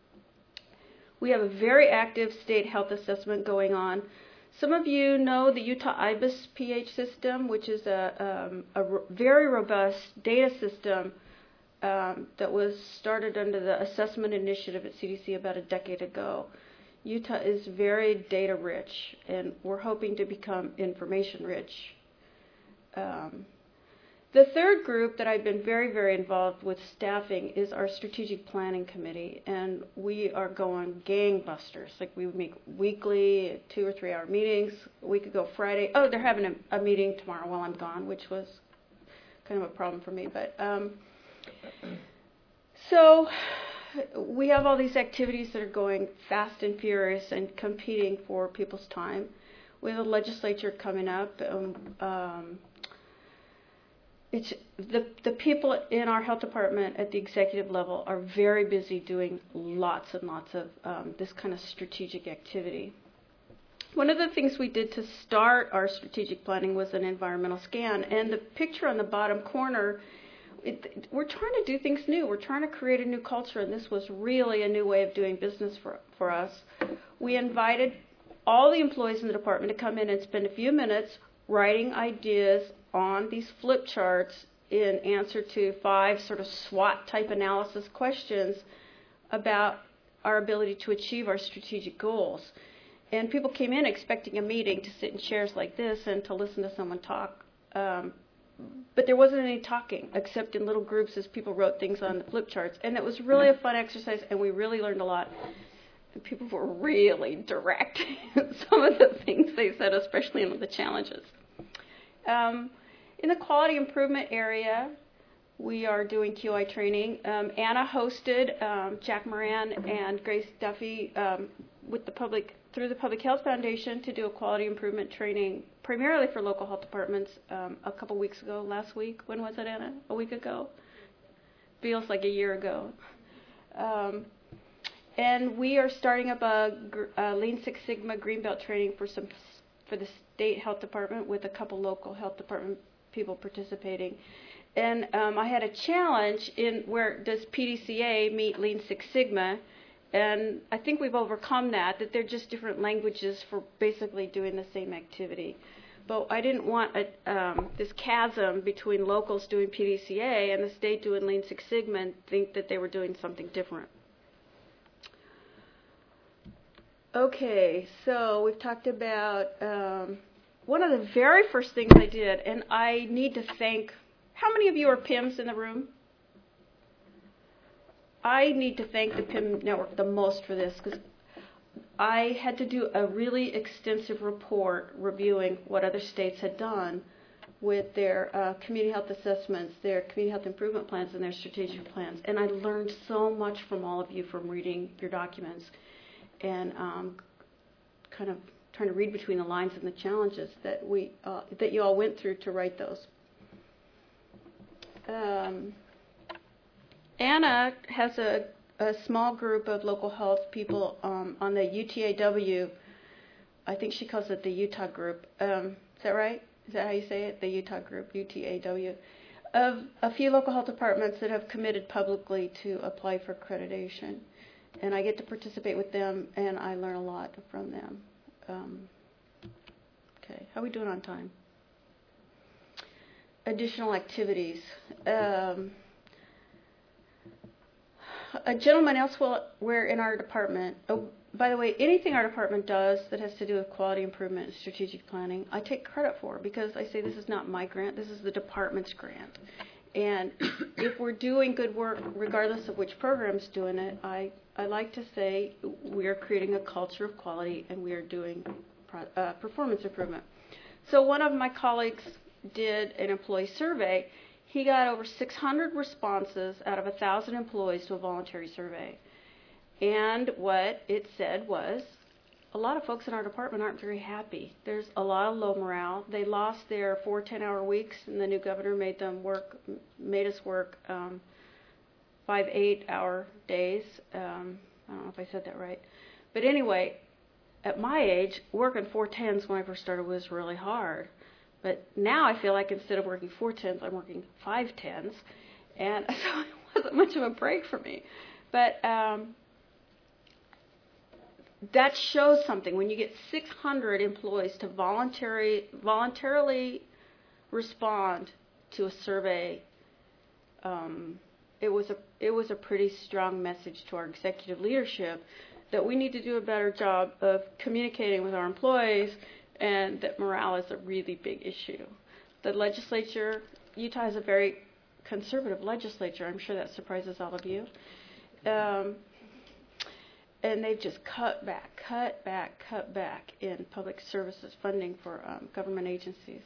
We have a very active state health assessment going on. Some of you know the Utah I B I S P H system, which is a, um, a r- very robust data system um, that was started under the assessment initiative at C D C about a decade ago. Utah is very data rich, and we're hoping to become information rich. Um, The third group that I've been very, very involved with staffing is our strategic planning committee, and we are going gangbusters. Like we would meet weekly, two or three hour meetings. A week ago Friday, oh, they're having a, a meeting tomorrow while I'm gone, which was kind of a problem for me. But um, so we have all these activities that are going fast and furious and competing for people's time. We have the legislature coming up. Um, um, It's the, the people in our health department at the executive level are very busy doing lots and lots of um, this kind of strategic activity. One of the things we did to start our strategic planning was an environmental scan. And the picture on the bottom corner, it, we're trying to do things new. We're trying to create a new culture, and this was really a new way of doing business for, for us. We invited all the employees in the department to come in and spend a few minutes writing ideas on these flip charts in answer to five sort of SWOT type analysis questions about our ability to achieve our strategic goals. And people came in expecting a meeting to sit in chairs like this and to listen to someone talk. Um, but there wasn't any talking except in little groups as people wrote things on the flip charts. And it was really a fun exercise, and we really learned a lot. And people were really direct in some of the things they said, especially in the challenges. Um, in the quality improvement area, we are doing Q I training. Um, Anna hosted um, Jack Moran and Grace Duffy um, with the public through the Public Health Foundation to do a quality improvement training, primarily for local health departments, um, a couple weeks ago. Last week, when was it, Anna? A week ago? Feels like a year ago. Um, and we are starting up a, a Lean Six Sigma Greenbelt training for some for the state health department with a couple local health department people participating. And um, I had a challenge in where does P D C A meet Lean Six Sigma, and I think we've overcome that, that they're just different languages for basically doing the same activity. But I didn't want a, um, this chasm between locals doing P D C A and the state doing Lean Six Sigma and think that they were doing something different. Okay, so we've talked about um, one of the very first things I did, and I need to thank, how many of you are P I Ms in the room? I need to thank the P I M network the most for this, because I had to do a really extensive report reviewing what other states had done with their uh, community health assessments, their community health improvement plans, and their strategic plans. And I learned so much from all of you from reading your documents and um, kind of trying to read between the lines and the challenges that we uh, that you all went through to write those. Um, Anna has a, a small group of local health people um, on the U T A W. I think she calls it the Utah group. Um, is that right? Is that how you say it? The Utah group, U T A W. Of a few local health departments that have committed publicly to apply for accreditation. And I get to participate with them, and I learn a lot from them. Um, okay, how are we doing on time? Additional activities. Um, a gentleman elsewhere in our department, oh, by the way, anything our department does that has to do with quality improvement and strategic planning, I take credit for, because I say this is not my grant, this is the department's grant. And if we're doing good work, regardless of which program's doing it, I, I like to say we are creating a culture of quality and we are doing pro, uh, performance improvement. So one of my colleagues did an employee survey. He got over six hundred responses out of one thousand employees to a voluntary survey. And what it said was, a lot of folks in our department aren't very happy. There's a lot of low morale. They lost their four ten-hour weeks, and the new governor made them work, made us work um, five eight-hour days. Um, I don't know if I said that right. But anyway, at my age, working four tens when I first started was really hard. But now I feel like instead of working four tens, I'm working five tens, and so it wasn't much of a break for me. But um, that shows something. When you get six hundred employees to voluntary, voluntarily respond to a survey, um, it was a it was a pretty strong message to our executive leadership that we need to do a better job of communicating with our employees, and that morale is a really big issue. The legislature, Utah has a very conservative legislature. I'm sure that surprises all of you. Um, and they've just cut back, cut back, cut back in public services funding for um, government agencies.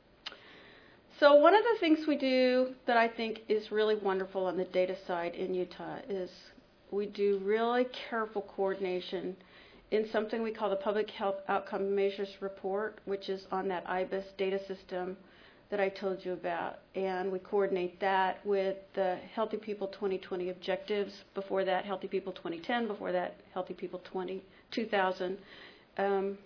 So one of the things we do that I think is really wonderful on the data side in Utah is we do really careful coordination in something we call the Public Health Outcome Measures Report, which is on that I B I S data system that I told you about. And we coordinate that with the Healthy People twenty twenty objectives, before that Healthy People twenty ten, before that Healthy People two thousand. Um,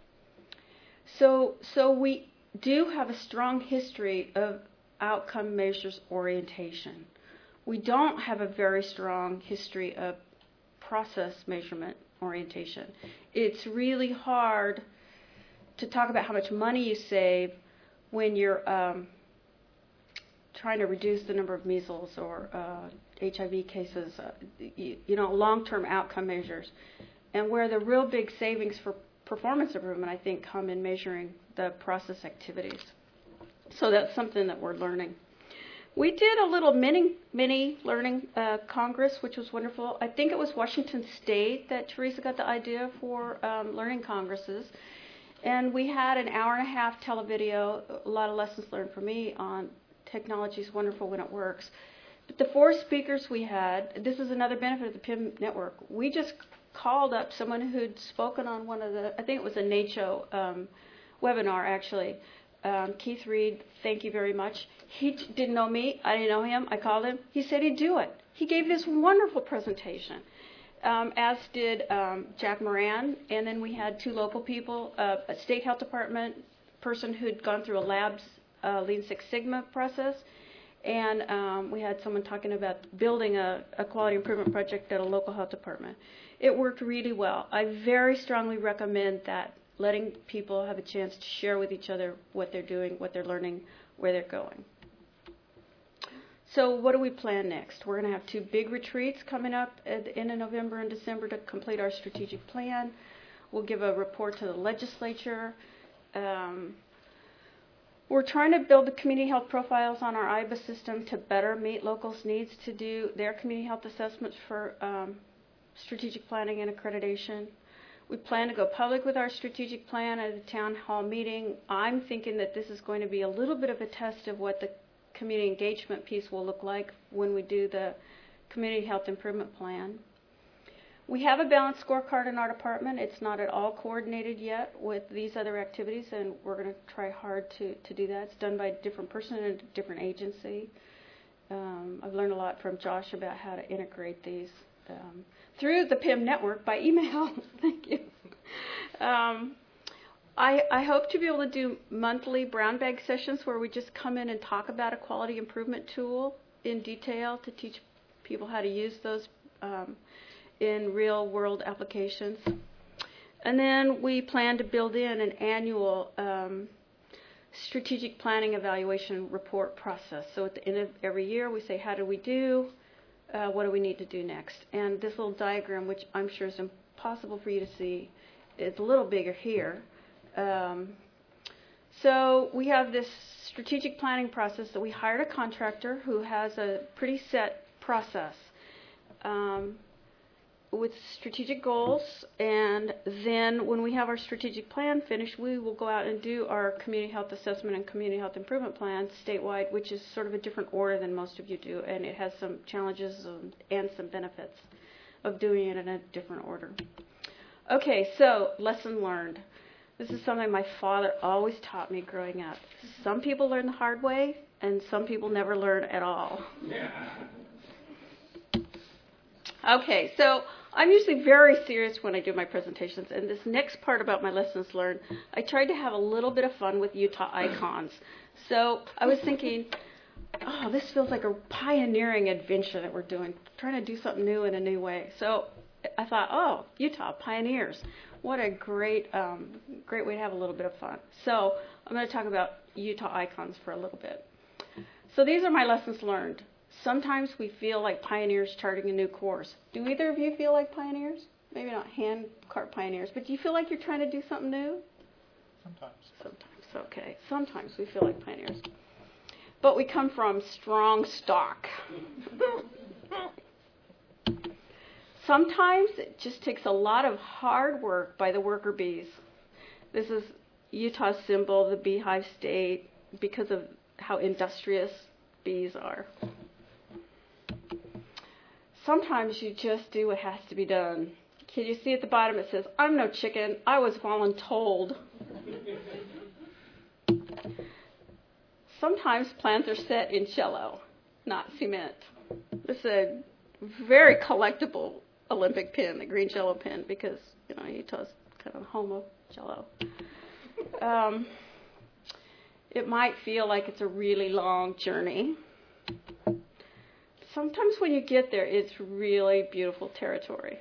so, so we do have a strong history of outcome measures orientation. We don't have a very strong history of process measurement orientation. It's really hard to talk about how much money you save when you're um, trying to reduce the number of measles or uh, H I V cases, uh, you, you know, long-term outcome measures. And where the real big savings for performance improvement, I think, come in measuring the process activities. So that's something that we're learning. We did a little mini, mini learning uh, congress, which was wonderful. I think it was Washington State that Teresa got the idea for um, learning congresses. And we had an hour and a half televideo, a lot of lessons learned for me on technology is wonderful when it works. But the four speakers we had, this is another benefit of the P I M network. We just called up someone who'd spoken on one of the, I think it was a NACCHO um, webinar actually. Um, Keith Reed, thank you very much. He t- didn't know me. I didn't know him. I called him. He said he'd do it. He gave this wonderful presentation. Um, as did um, Jack Moran, and then we had two local people, uh, a state health department person who'd gone through a lab's uh, Lean Six Sigma process, and um, we had someone talking about building a, a quality improvement project at a local health department. It worked really well. I very strongly recommend that, letting people have a chance to share with each other what they're doing, what they're learning, where they're going. So what do we plan next? We're going to have two big retreats coming up at the end of November and December to complete our strategic plan. We'll give a report to the legislature. Um, we're trying to build the community health profiles on our I B A system to better meet locals' needs to do their community health assessments for um, strategic planning and accreditation. We plan to go public with our strategic plan at a town hall meeting. I'm thinking that this is going to be a little bit of a test of what the community engagement piece will look like when we do the community health improvement plan. We have a balanced scorecard in our department. It's not at all coordinated yet with these other activities, and we're going to try hard to, to do that. It's done by a different person in a different agency. Um, I've learned a lot from Josh about how to integrate these um, through the P I M network by email. Thank you. Um, I, I hope to be able to do monthly brown bag sessions where we just come in and talk about a quality improvement tool in detail to teach people how to use those um, in real world applications. And then we plan to build in an annual um, strategic planning evaluation report process. So at the end of every year we say, how do we do? Uh, what do we need to do next? And this little diagram, which I'm sure is impossible for you to see, is a little bigger here. Um, so we have this strategic planning process that we hired a contractor who has a pretty set process um, with strategic goals, and then when we have our strategic plan finished, we will go out and do our community health assessment and community health improvement plans statewide, which is sort of a different order than most of you do, and it has some challenges and, and some benefits of doing it in a different order. Okay, so lesson learned. This is something my father always taught me growing up. Some people learn the hard way, and some people never learn at all. Yeah. Okay, so I'm usually very serious when I do my presentations, and this next part about my lessons learned, I tried to have a little bit of fun with Utah icons. So I was thinking, oh, this feels like a pioneering adventure that we're doing, trying to do something new in a new way. So I thought, oh, Utah, pioneers. What a great, um, great way to have a little bit of fun. So I'm going to talk about Utah icons for a little bit. So these are my lessons learned. Sometimes we feel like pioneers charting a new course. Do either of you feel like pioneers? Maybe not hand cart pioneers, but do you feel like you're trying to do something new? Sometimes. Sometimes, okay. Sometimes we feel like pioneers. But we come from strong stock. Sometimes it just takes a lot of hard work by the worker bees. This is Utah's symbol, the beehive state, because of how industrious bees are. Sometimes you just do what has to be done. Can you see at the bottom it says, I'm no chicken, I was voluntold. Sometimes plans are set in cello, not cement. This is a very collectible Olympic pin, the green Jello pin, because you know Utah's kind of the home of Jello. Um, it might feel like it's a really long journey. Sometimes when you get there, it's really beautiful territory.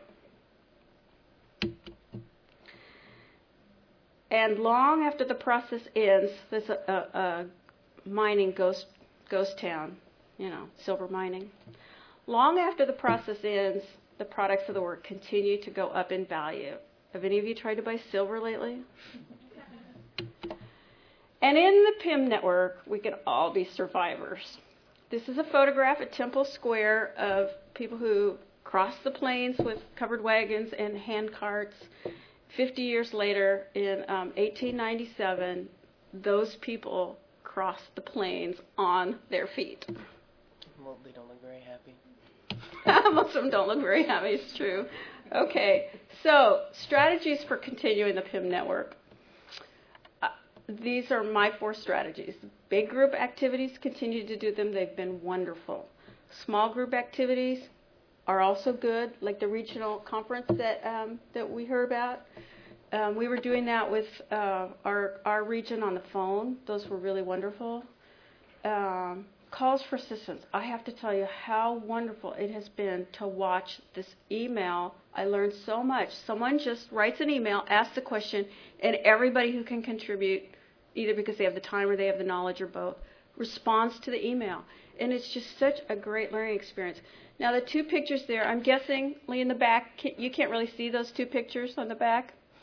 And long after the process ends, there's a, a, a mining ghost ghost town, you know, silver mining. Long after the process ends, the products of the work continue to go up in value. Have any of you tried to buy silver lately? And in the P I M network, we can all be survivors. This is a photograph at Temple Square of people who crossed the plains with covered wagons and hand carts. Fifty years later, in um, eighteen ninety-seven, those people crossed the plains on their feet. Well, they don't look very happy. Most of them don't look very happy, it's true. Okay, so strategies for continuing the P I M network. Uh, these are my four strategies. Big group activities, continue to do them. They've been wonderful. Small group activities are also good, like the regional conference that um, that we heard about. Um, we were doing that with uh, our, our region on the phone. Those were really wonderful. Um, calls for assistance. I have to tell you how wonderful it has been to watch this email. I learned so much. Someone just writes an email, asks a question, and everybody who can contribute, either because they have the time or they have the knowledge or both, responds to the email. And it's just such a great learning experience. Now, the two pictures there, I'm guessing, Lee, in the back, you can't really see those two pictures on the back.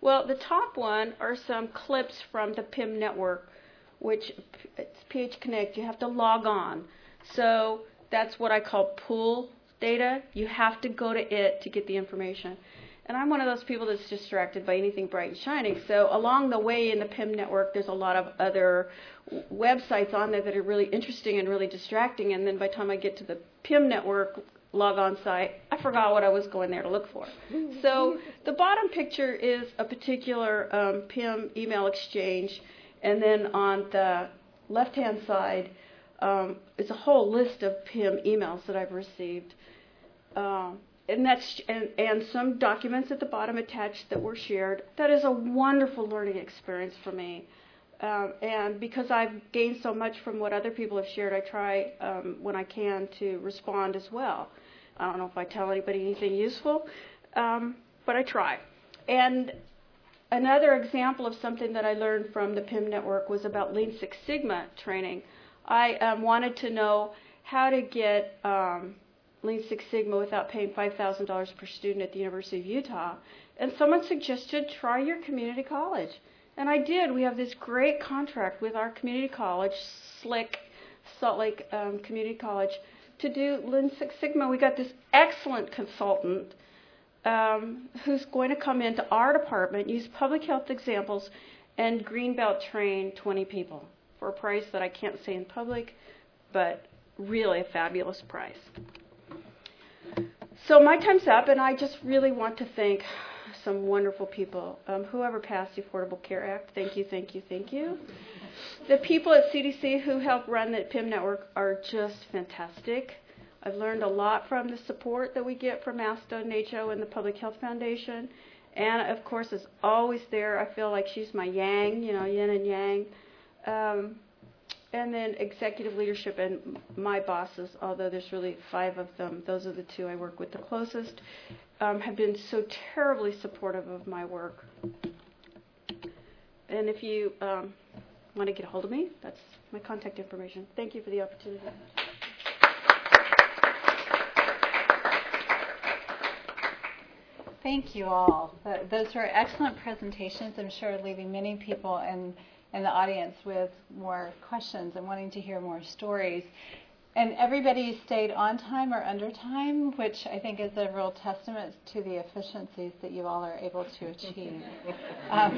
Well, the top one are some clips from the P I M network, which it's P H Connect. You have to log on. So that's what I call pool data. You have to go to it to get the information. And I'm one of those people that's distracted by anything bright and shining. So along the way in the P I M network, there's a lot of other w- websites on there that are really interesting and really distracting. And then by the time I get to the P I M network log-on site, I forgot what I was going there to look for. So the bottom picture is a particular um, P I M email exchange. And then on the left-hand side um, is a whole list of P I M emails that I've received. Um, And that's and, and some documents at the bottom attached that were shared. That is a wonderful learning experience for me. Um, and because I've gained so much from what other people have shared, I try um, when I can to respond as well. I don't know if I tell anybody anything useful, um, but I try. And another example of something that I learned from the P I M network was about Lean Six Sigma training. I um, wanted to know how to get um, Lean Six Sigma without paying five thousand dollars per student at the University of Utah. And someone suggested try your community college. And I did. We have this great contract with our community college, SLIC, Salt Lake um, Community College, to do Lean Six Sigma. We got this excellent consultant um, who's going to come into our department, use public health examples, and Greenbelt train twenty people for a price that I can't say in public, but really a fabulous price. So my time's up, and I just really want to thank some wonderful people. Um, whoever passed the Affordable Care Act, thank you, thank you, thank you. The people at C D C who help run the P I M network are just fantastic. I've learned a lot from the support that we get from ASTA and N H O and the Public Health Foundation. Anna, of course, is always there. I feel like she's my yang, you know, yin and yang. Um, And then executive leadership and my bosses, although there's really five of them, those are the two I work with the closest, um, have been so terribly supportive of my work. And if you um, want to get a hold of me, that's my contact information. Thank you for the opportunity. Thank you all. Th- Those were excellent presentations. I'm sure leaving many people in in the audience with more questions and wanting to hear more stories. And everybody stayed on time or under time, which I think is a real testament to the efficiencies that you all are able to achieve. Um,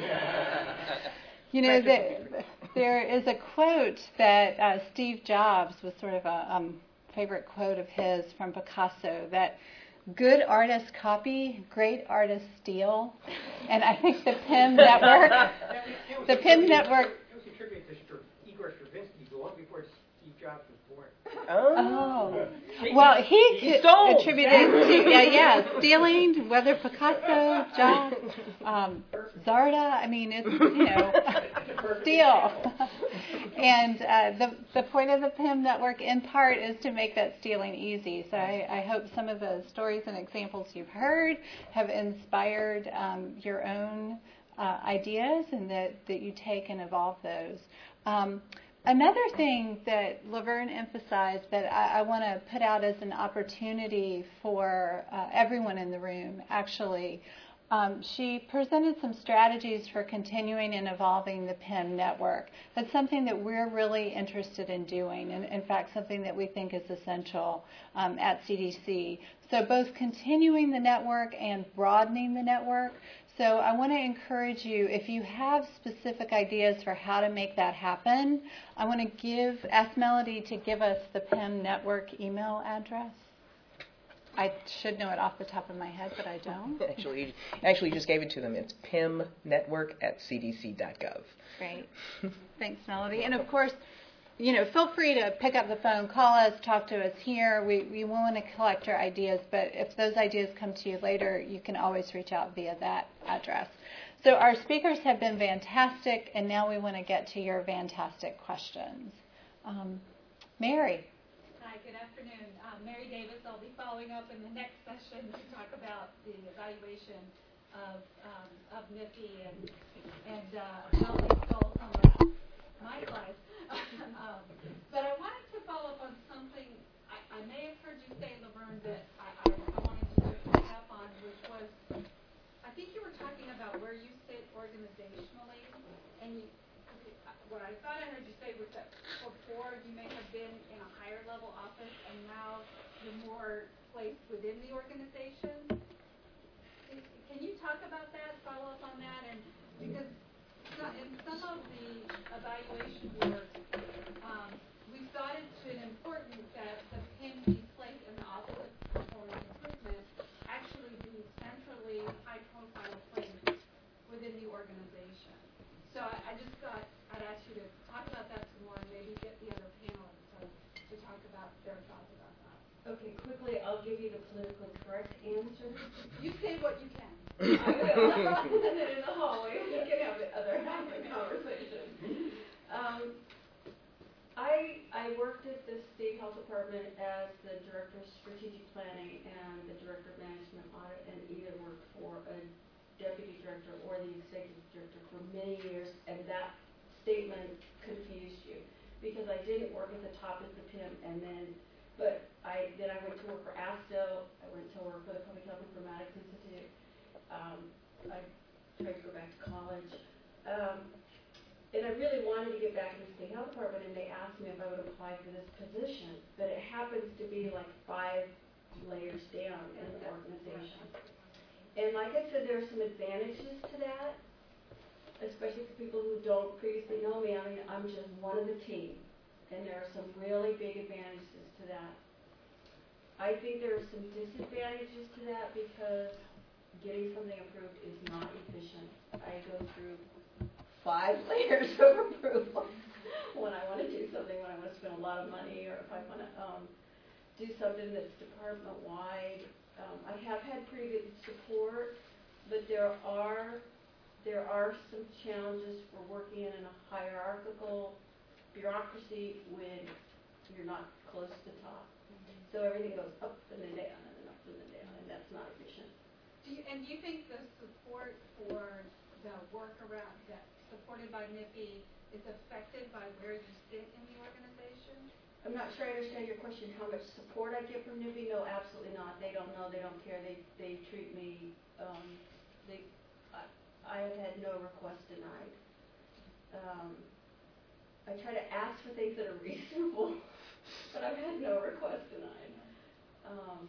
you know, the, there is a quote that uh, Steve Jobs was sort of a um, favorite quote of his from Picasso, that good artists copy, great artists steal. And I think the P I M network, the P I M network. It was attributed to Igor Stravinsky long before Steve Jobs was born. Oh. Well, he, he could attribute it to, yeah, yeah, stealing, whether Picasso, Jobs, um, Zarda, I mean, it's, you know, steal. And uh, the the point of the P I M network, in part, is to make that stealing easy. So I, I hope some of the stories and examples you've heard have inspired um, your own uh, ideas, and that, that you take and evolve those. Um, Another thing that Laverne emphasized that I, I want to put out as an opportunity for uh, everyone in the room, actually, um, she presented some strategies for continuing and evolving the P I M network. That's something that we're really interested in doing, and in fact, something that we think is essential um, at C D C. So both continuing the network and broadening the network. So I want to encourage you, if you have specific ideas for how to make that happen, I want to give, ask Melody to give us the P I M network email address. I should know it off the top of my head, but I don't. Actually, actually just gave it to them. It's P I M network at c d c dot gov. Great. Thanks, Melody. And of course, you know, feel free to pick up the phone, call us, talk to us here. We, we want to collect your ideas, but if those ideas come to you later, you can always reach out via that address. So our speakers have been fantastic, and now we want to get to your fantastic questions. Um, Mary. Hi, good afternoon. Um, Mary Davis. I'll be following up in the next session to talk about the evaluation of um, of N I F I and, and uh, how they stole some of my slides. um, but I wanted to follow up on something I, I may have heard you say, Laverne, that I, I, I wanted to pick up on, which was, I think you were talking about where you sit high-level office and now you're more placed within the organization. Can you talk about that, follow up on that? And because in some of the evaluation work, um, we've thought it's been important that the P I M be placed in the Office of Performance Improvement actually be centrally high-profile placed within the organization. So I, I just thought I'd ask you to talk about that some more and maybe get the other panelists to, to talk about their thoughts about that. Okay, quickly, I'll give you the politically correct answer. You say what you can. I will. And then in the hallway, we can have the other half of the conversation. Um, I I worked at the State Health Department as the Director of Strategic Planning and the Director of Management Audit, and either worked for a Deputy Director or the Executive Director for many years, and that statement confused you because I didn't work at the top of the P I M, and then, but I then I went to work for ASTO, I went to work for the Public Health Informatics Institute. Um, I tried to go back to college. Um, and I really wanted to get back in the State Health Department, and they asked me if I would apply for this position. But it happens to be like five layers down in the organization. And like I said, there are some advantages to that, especially for people who don't previously know me. I mean, I'm just one of the team, and there are some really big advantages to that. I think there are some disadvantages to that because getting something approved is not efficient. I go through five layers of approval when I want to do something, when I want to spend a lot of money, or if I want to um, do something that's department-wide. Um, I have had pretty good support, but there are there are some challenges for working in a hierarchical bureaucracy when you're not close to the top. Mm-hmm. So everything goes up and then down and then up and then down, and that's not efficient. Do you, and do you think the support for the work around that supported by N I F I is affected by where you sit in the organization? I'm not sure I understand your question. How much support I get from N I F I? No, absolutely not. They don't know. They don't care. They they treat me. Um, they. I, I have had no request denied. Um, I try to ask for things that are reasonable, but I've had no request denied. Um,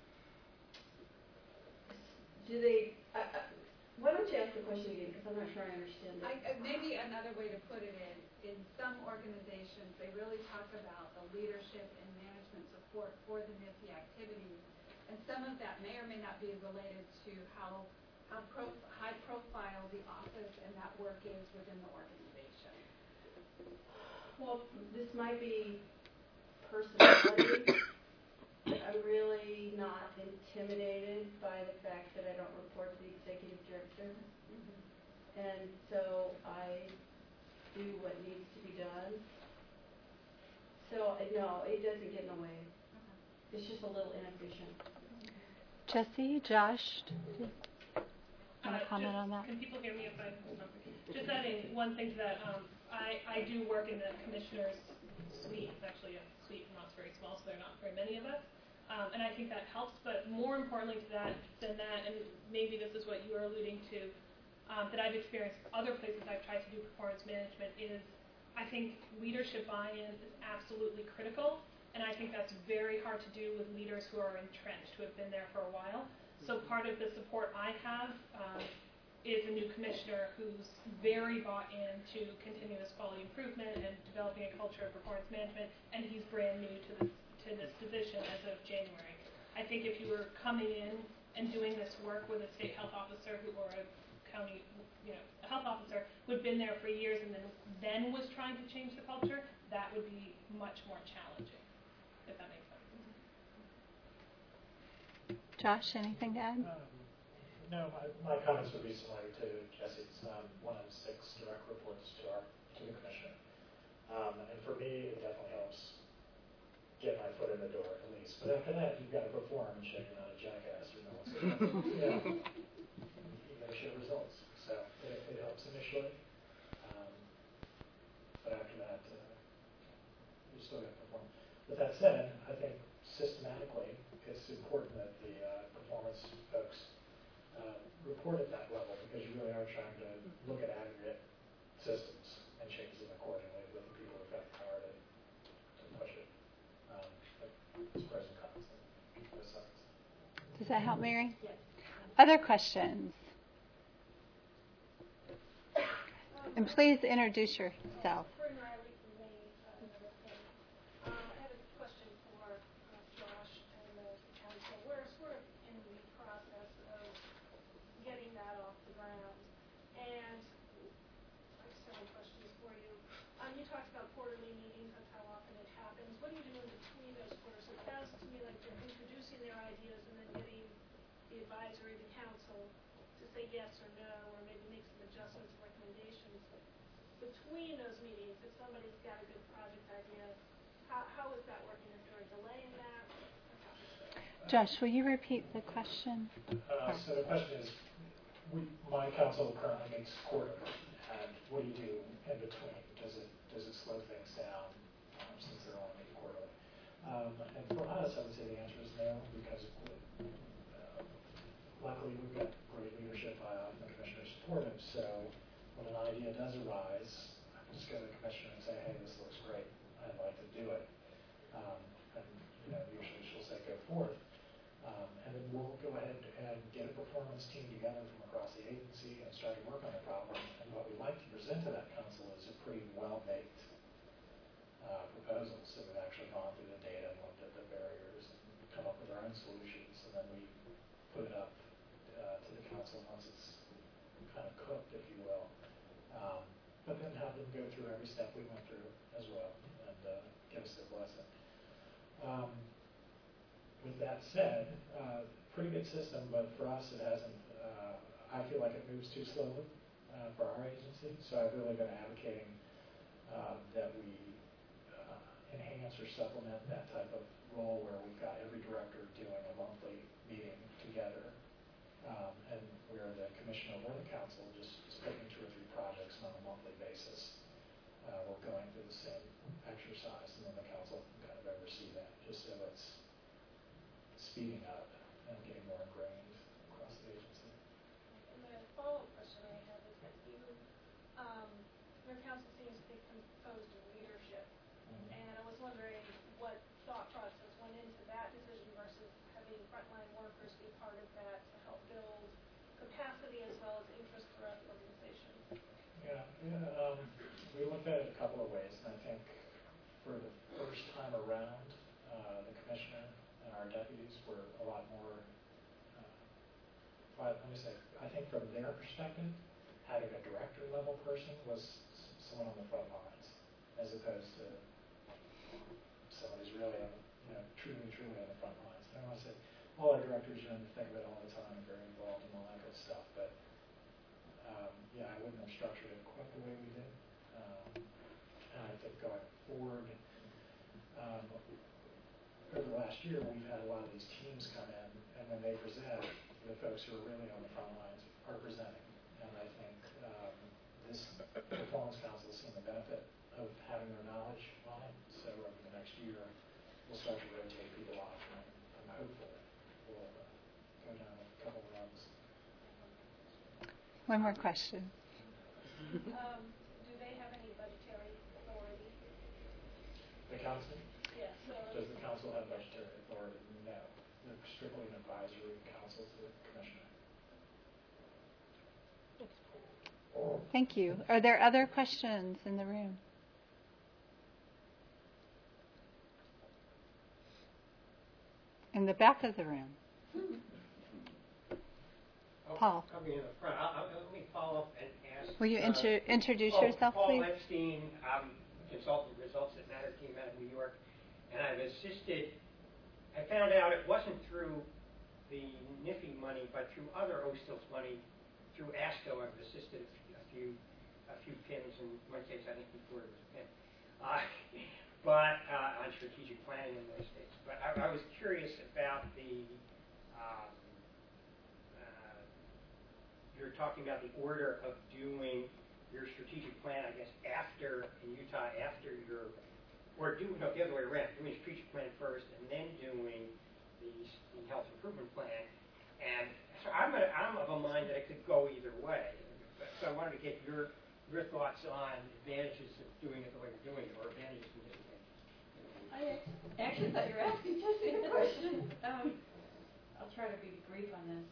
do they? I, I, why don't you ask the question again? Because I'm not sure I understand it. I, uh, maybe another way to put it is, in some organizations, they really talk about the leadership and management support for the N I F I activities, and some of that may or may not be related to how how pro, high profile the office and that work is within the organization. Well, this might be personality. I'm really not intimidated by the fact that I don't report to the executive director. Mm-hmm. And so I do what needs to be done. So, no, it doesn't get in the way. Okay. It's just a little inefficient. Jesse, Josh, do you want to uh, comment just, on that? Can people hear me if I just adding one thing to that? Um, I, I do work in the commissioner's suite. It's actually a suite from us, very small, so there are not very many of us. Um, and I think that helps, but more importantly to that than that, and maybe this is what you are alluding to, um, that I've experienced other places I've tried to do performance management, is I think leadership buy-in is absolutely critical, and I think that's very hard to do with leaders who are entrenched, who have been there for a while. So part of the support I have um, is a new commissioner who's very bought into continuous quality improvement and developing a culture of performance management, and he's brand new to this to this position as of January. I think if you were coming in and doing this work with a state health officer who, or a county, you know, a health officer who had been there for years and then then was trying to change the culture, that would be much more challenging, if that makes sense. Josh, anything to add? Um, no, my, my comments would be similar to Jesse's. Um, one of six direct reports to our to the commissioner, um, and for me, it definitely helps get my foot in the door at least. But after that, you've got to perform and show you're not a jackass or no one's you know, you got to show results. So it, it helps initially, um, but after that, uh, you still got to perform. With that said, I think systematically, it's important that the uh, performance folks uh, report at that level, because you really are trying to look at aggregate systems and change them accordingly with the people who've got the power to, to push it. Um, Does that help, Mary? Yes. Other questions? And please introduce yourself. Corinne Riley from Maine, uh, another thing. Um, I have a question for uh, Josh and the council. We're sort of in the process of getting that off the ground. And I have several questions for you. Um, you talked about quarterly meetings. That's how often it happens. What do you do in between those quarters? It sounds to me like they're introducing their ideas and then getting the advisory, the council, to say yes or no, or maybe make some adjustments and recommendations. Between those meetings, if somebody's got a good project idea, how, how is that working? Is there a delay in that? Josh, will you repeat the question? Uh, so the question is, we, my council currently meets quarterly, and what do you do in between? Does it does it slow things down um, since they're only meeting quarterly? Um, and for us, I would say the answer is no, because uh, luckily we've got great leadership uh, and the commissioners support it. So when an idea does arise, I can just go to the commissioner and say, hey, this looks great. I'd like to do it. Um, and you know, usually she'll say, go forth. Um, and then we'll go ahead and get a performance team together from across the agency and start to work on the problem. And what we'd like to present to that council is a pretty well-baked uh, proposal. So we've actually gone through the data and looked at the barriers and come up with our own solutions. And then we put it up uh, to the council once it's kind of cooked, if you will. Um, but then have them go through every step we went through as well and uh, give us their blessing. Um, with that said, uh, pretty good system, but for us it hasn't, uh, I feel like it moves too slowly uh, for our agency, so I've really been advocating um, that we uh, enhance or supplement that type of role where we've got every director doing a monthly meeting together. Um, and where the commissioner or the council just is picking two or three projects on a monthly basis. Uh, we're going through the same exercise, and then the council can kind of oversee that, just so it's speeding up and getting more ingrained across the agency. And the follow-up question I have is that you, um, your council seems to be composed of leadership, mm-hmm. and I was wondering what thought process went into that decision versus having frontline workers be part of that to help build capacity as well as interest throughout the organization. Yeah, yeah um, we looked at it a couple of ways, and I think for the first time around, uh, the commissioner and our deputies were a lot more, uh, well, let me say, I think from their perspective, having a director level person was someone on the front lines, as opposed to somebody's really, on, you know, truly, truly on the front lines. And I want to say, all our directors are in the thick of it all the time and very involved in all that good stuff, but um, yeah, I wouldn't have structured it quite the way we did. Um, and I think going forward, um, over the last year, we've had a lot of these teams come in, and when they present, the folks who are really on the front lines are presenting. And I think um, this Performance Council has seen the benefit of having their knowledge on it. So over the next year, we'll start to rotate people off, and I'm hopeful we'll uh, go down a couple of runs. One more question. Um, do they have any budgetary authority? The council? Yes. So Does the council have budgetary authority? No. They're strictly an advisory council to the commissioner. Thank you. Are there other questions in the room? In the back of the room. Oh, Paul. Coming in the front. I'll, I'll, let me follow up and ask. Will you uh, intro- introduce oh, yourself, Paul please? Paul Epstein, um, consultant results that matter team out of New York, and I've assisted. I found out it wasn't through the N I F I money, but through other O S T I L S money, through ASCO. I've assisted a few, a few P I Ms. In one case, I think before it was a P I M, uh, but uh, on strategic planning in those states. But I, I was curious about the. Um, uh, you're talking about the order of doing your strategic plan, I guess, after in Utah, after your. Or do no, the other way around, doing a strategic plan first and then doing the, the health improvement plan. And so I'm, a, I'm of a mind that it could go either way. So I wanted to get your your thoughts on advantages of doing it the way you're doing it, or advantages of doing it. I actually thought you were asking Jesse a question. Um, I'll try to be brief on this.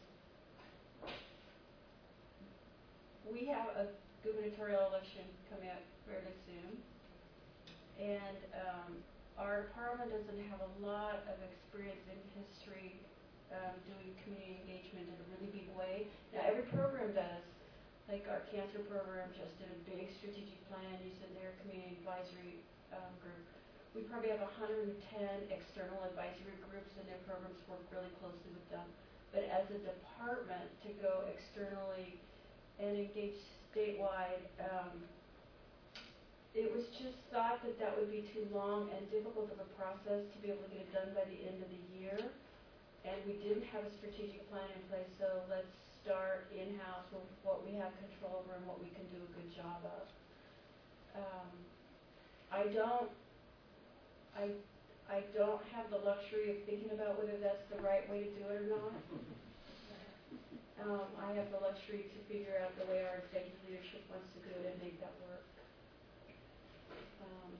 We have a gubernatorial election coming up fairly soon, and um, our department doesn't have a lot of experience in history um, doing community engagement in a really big way. Now, every program does. Like our cancer program just did a big strategic plan using their community advisory um, group. We probably have one hundred ten external advisory groups, and their programs work really closely with them. But as a department, to go externally and engage statewide, um, it was just thought that that would be too long and difficult of a process to be able to get it done by the end of the year. And we didn't have a strategic plan in place, so let's start in-house with what we have control over and what we can do a good job of. Um, I don't, I, I don't have the luxury of thinking about whether that's the right way to do it or not. Um, I have the luxury to figure out the way our executive leadership wants to do it and make that work. Um,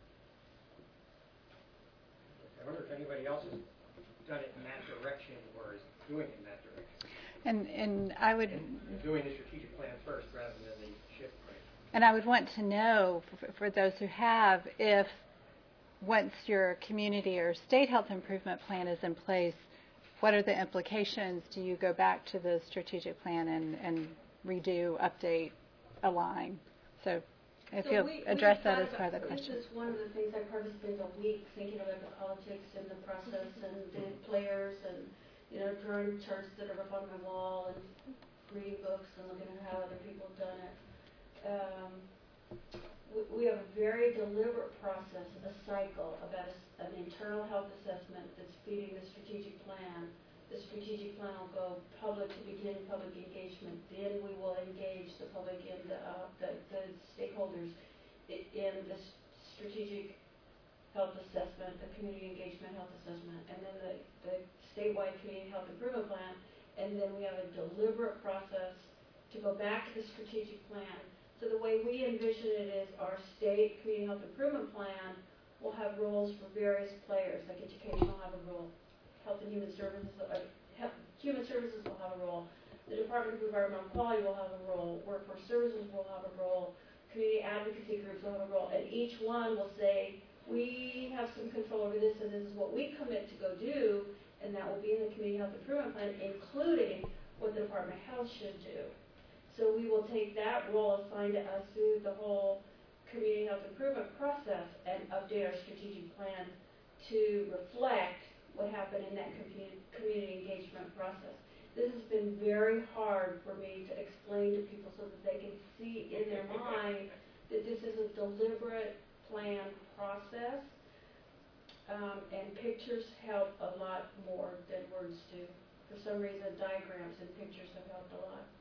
I wonder if anybody else has done it in that direction or is doing it in that direction. And and I would and doing the strategic plan first rather than the shift plan. And I would want to know for, for those who have, if once your community or state health improvement plan is in place, what are the implications? Do you go back to the strategic plan and, and redo, update, align? So if so you'll we, address we that as part of the question. This is one of the things I probably spent a week thinking about the politics and the process and the players and, you know, drawing charts that are up on my wall and reading books and looking at how other people have done it. Um, we, we have a very deliberate process, a cycle about a, an internal health assessment that's feeding the strategic plan. The strategic plan will go public to begin public engagement. Then we will engage the public and the, uh, the, the stakeholders in the strategic health assessment, the community engagement health assessment, and then the, the statewide community health improvement plan, and then we have a deliberate process to go back to the strategic plan. So the way we envision it is our state community health improvement plan will have roles for various players, like education will have a role, health and human services, uh, health, human services will have a role, the Department of Environmental Quality will have a role, workforce services will have a role, community advocacy groups will have a role, and each one will say, we have some control over this, and this is what we commit to go do, and that will be in the community health improvement plan, including what the Department of Health should do. So we will take that role assigned to us through the whole community health improvement process and update our strategic plan to reflect what happened in that community engagement process. This has been very hard for me to explain to people so that they can see in their mind that this is a deliberate planned process, um, and pictures help a lot more than words do. For some reason, diagrams and pictures have helped a lot.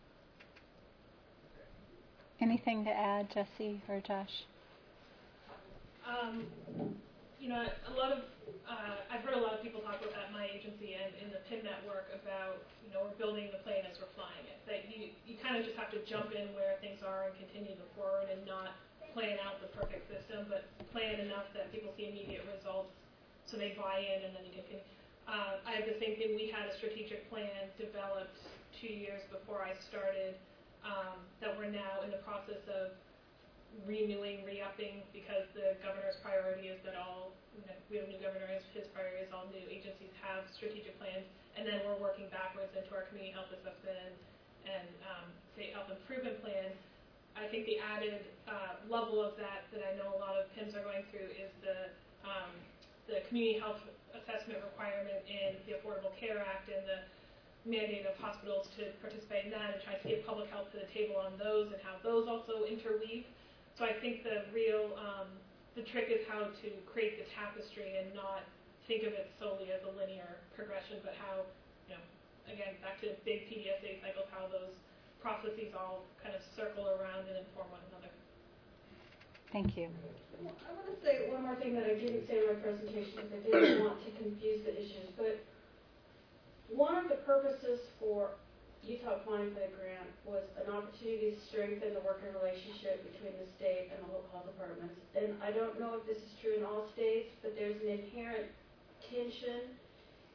Anything to add, Jesse or Josh? Um, you know, a lot of, uh, I've heard a lot of people talk about at my agency and in the P I M network about, you know, we're building the plane as we're flying it. That you, you kind of just have to jump in where things are and continue to forward and not plan out the perfect system, but plan enough that people see immediate results so they buy in and then you can, uh, I have the same thing. We had a strategic plan developed two years before I started um, that we're now in the process of renewing, re-upping, because the governor's priority is that all, you know, we have a new governor, his, his priority is all new agencies have strategic plans, and then we're working backwards into our community health assessment and um, state health improvement plan. I think the added uh, level of that that I know a lot of P I Ms are going through is the um, the community health assessment requirement in the Affordable Care Act and the mandate of hospitals to participate in that, and try to get public health to the table on those and how those also interweave. So I think the real, um, the trick is how to create the tapestry and not think of it solely as a linear progression, but how, you know, again, back to big P D S A cycles, how those processes all kind of circle around and inform one another. Thank you. Well, I want to say one more thing that I didn't say in my presentation because I didn't want to confuse the issues, but one of the purposes for Utah Quantum Play Grant was an opportunity to strengthen the working relationship between the state and the local health departments. And I don't know if this is true in all states, but there's an inherent tension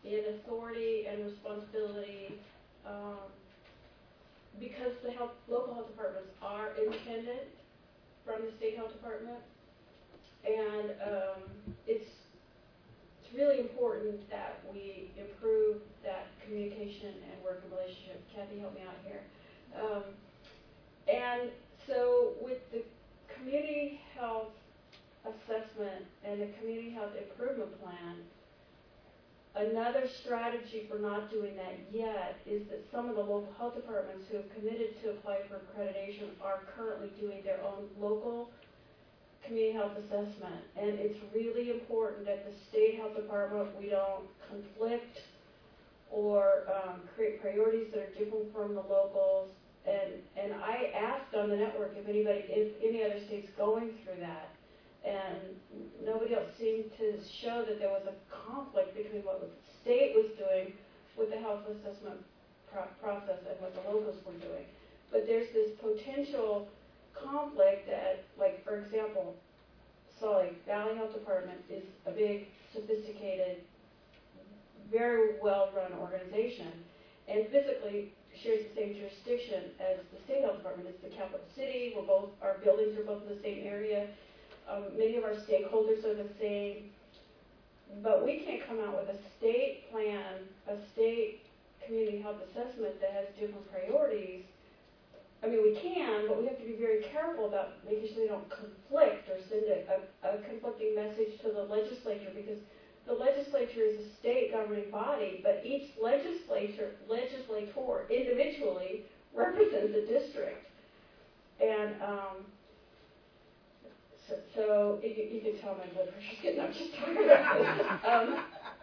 in authority and responsibility, um, because the health, local health departments are independent from the state health department, and um, it's it's really important that we improve that communication and working relationship. Kathy, help me out here. Um, and so with the community health assessment and the community health improvement plan, another strategy for not doing that yet is that some of the local health departments who have committed to apply for accreditation are currently doing their own local community health assessment. And it's really important that the state health department, we don't conflict or um, create priorities that are different from the locals. And, and I asked on the network if anybody, if any other states going through that. And nobody else seemed to show that there was a conflict between what the state was doing with the health assessment pro process and what the locals were doing. But there's this potential conflict that, like, for example, Salt Lake Valley Health Department is a big, sophisticated, very well-run organization, and physically shares the same jurisdiction as the state health department. It's the capital city. We're both, our buildings are both in the same area. Um, many of our stakeholders are the same, but we can't come out with a state plan, a state community health assessment that has different priorities. I mean, we can, but we have to be very careful about making sure they don't conflict or send a, a, a conflicting message to the legislature, because the legislature is a state governing body, but each legislature, legislator individually represents a district. And um, So, so you, you can tell my blood pressure's getting up just talking about this. Um,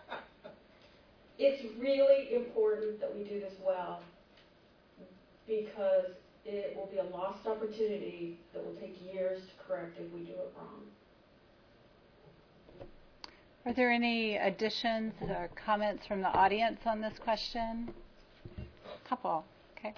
it's really important that we do this well, because it will be a lost opportunity that will take years to correct if we do it wrong. Are there any additions or comments from the audience on this question? A couple. Okay.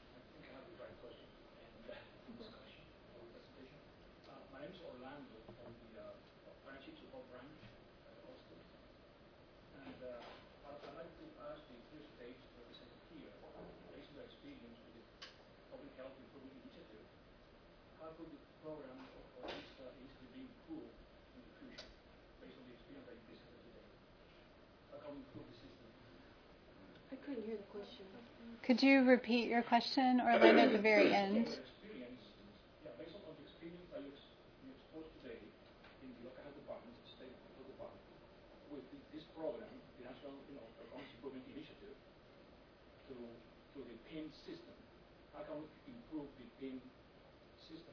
I couldn't hear the question. Could you repeat your question, Orlando, at the very end? Yeah, based on the experience that you exposed today in the local health departments, state health department, with this program, the National you know, Performance Improvement Initiative, to to the P I M system, how can we improve the P I M system?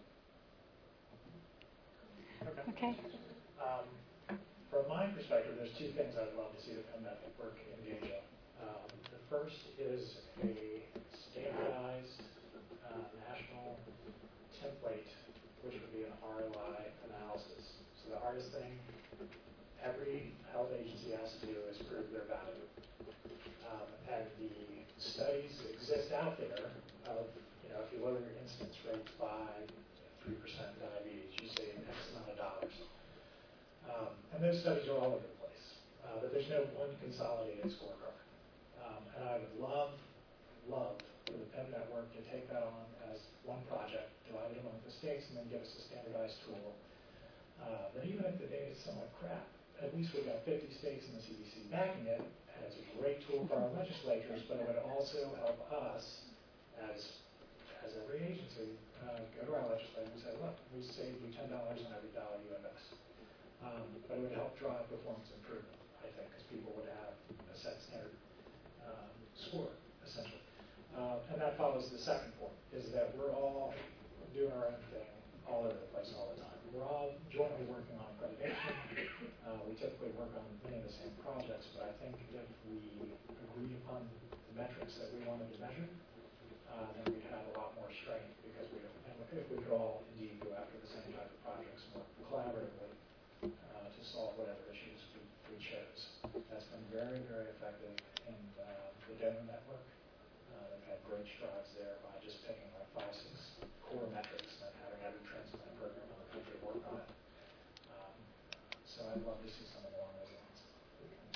Okay. Okay. Um, from my perspective, there's two things I'd love to see the P I M network engage on. Um, the first is a standardized uh, national template, which would be an R O I analysis. So the hardest thing every health agency has to do is prove their value. Um, and the studies exist out there of, you know, if you lower your incidence rates by three percent in diabetes, you save X amount of dollars. Um, and those studies are all over the place. Uh, but there's no one consolidated scorecard. Um, and I would love, love for the P I M network to take that on as one project, divide it among the states, and then give us a standardized tool. Uh, but even if the data is somewhat crap, at least we've got fifty states in the C D C backing it, and it's a great tool for our legislators, but it would also help us, as as every agency, uh, go to our legislators and say, look, we save you ten dollars on every dollar you invest. Um, but it would help drive performance improvement, I think, because people would have a set standard um, score, essentially. Uh, and that follows the second point, is that we're all doing our own thing all over the place all the time. We're all jointly working on accreditation. Uh, we typically work on many of the same projects, but I think if we agree upon the metrics that we wanted to measure, uh, then we'd have a lot more strength, because we, and if we could all indeed go after the same type of projects more collaboratively uh, to solve whatever issues we, we chose. That's been very, very effective in uh, the donor network. Uh, they've had great strides there by just picking like five, six core metrics and having every transplant program in the country work on it. Um, so I'd love to see something along those lines.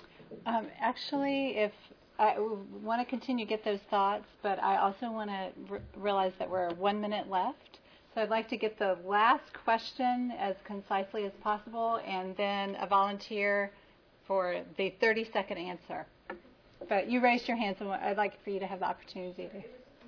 Um, actually, if I want to continue to get those thoughts, but I also want to re- realize that we're one minute left. So I'd like to get the last question as concisely as possible, and then a volunteer for the thirty-second answer. But you raised your hand, so I'd like for you to have the opportunity to.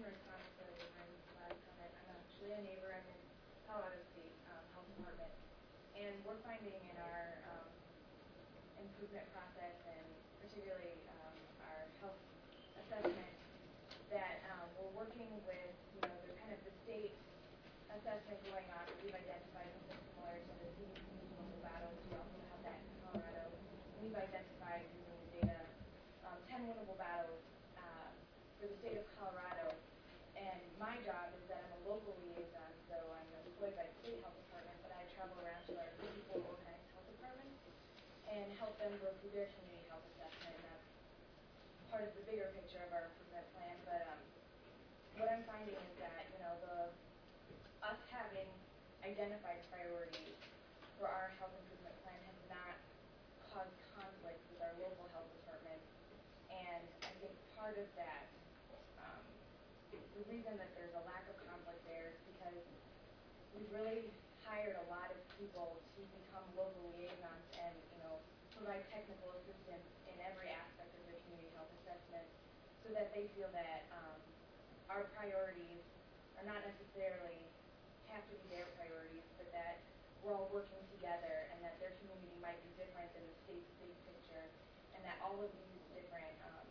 And we're finding in our um, improvement process, and particularly um, our health assessment, that um, we're working with, you know, the kind of the state assessment going on. We've identified something similar to the C D C local battles. We also have that in Colorado. We've identified using the data um, ten winnable battles uh, for the state of Colorado. And my job is that I'm a local liaison, so I'm employed by the state health department, but I travel around to our fifty-four organized health departments and help them go through their community health assessment, and that's part of the bigger picture of our improvement plan. But um, what I'm finding is that, you know, the us having identified priorities for our health improvement plan has not caused conflict with our local health department, and I think part of that, um, the reason that there's a lack of conflict there is because we've really hired a lot of people to become local liaisons and, you know, provide technical assistance in every aspect of the community health assessment, so that they feel that um, our priorities are not necessarily have to be their priorities, but that we're all working together, and that their community might be different than the state's big picture, and that all of these different um,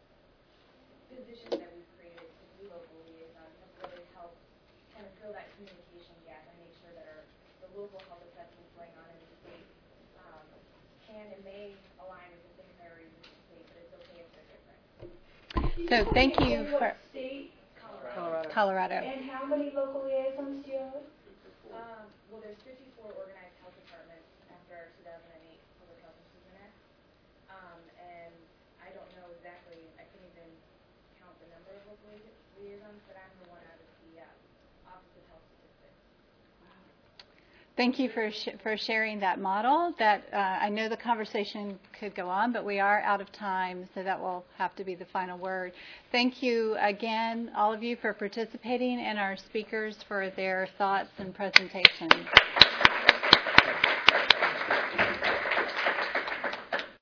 positions that we've created to be local liaisons have really helped kind of fill that communication gap and make sure that our the local health assessments going on in the state um, can and may align with the same priorities as the state, but it's okay if they're different. So thank you for State? Colorado. Colorado. And how many local liaisons do you have? Um, well, there's fifty-four organized health departments after our two thousand eight Public Health Improvement Act, um, and I don't know exactly, I couldn't even count the number of local liaisons, but I'm the one out of the uh, Office of Health Statistics. Thank you for sh- for sharing that model. That uh, I know the conversation could go on, but we are out of time, so that will have to be the final word. Thank you again, all of you, for participating, and our speakers for their thoughts and presentations.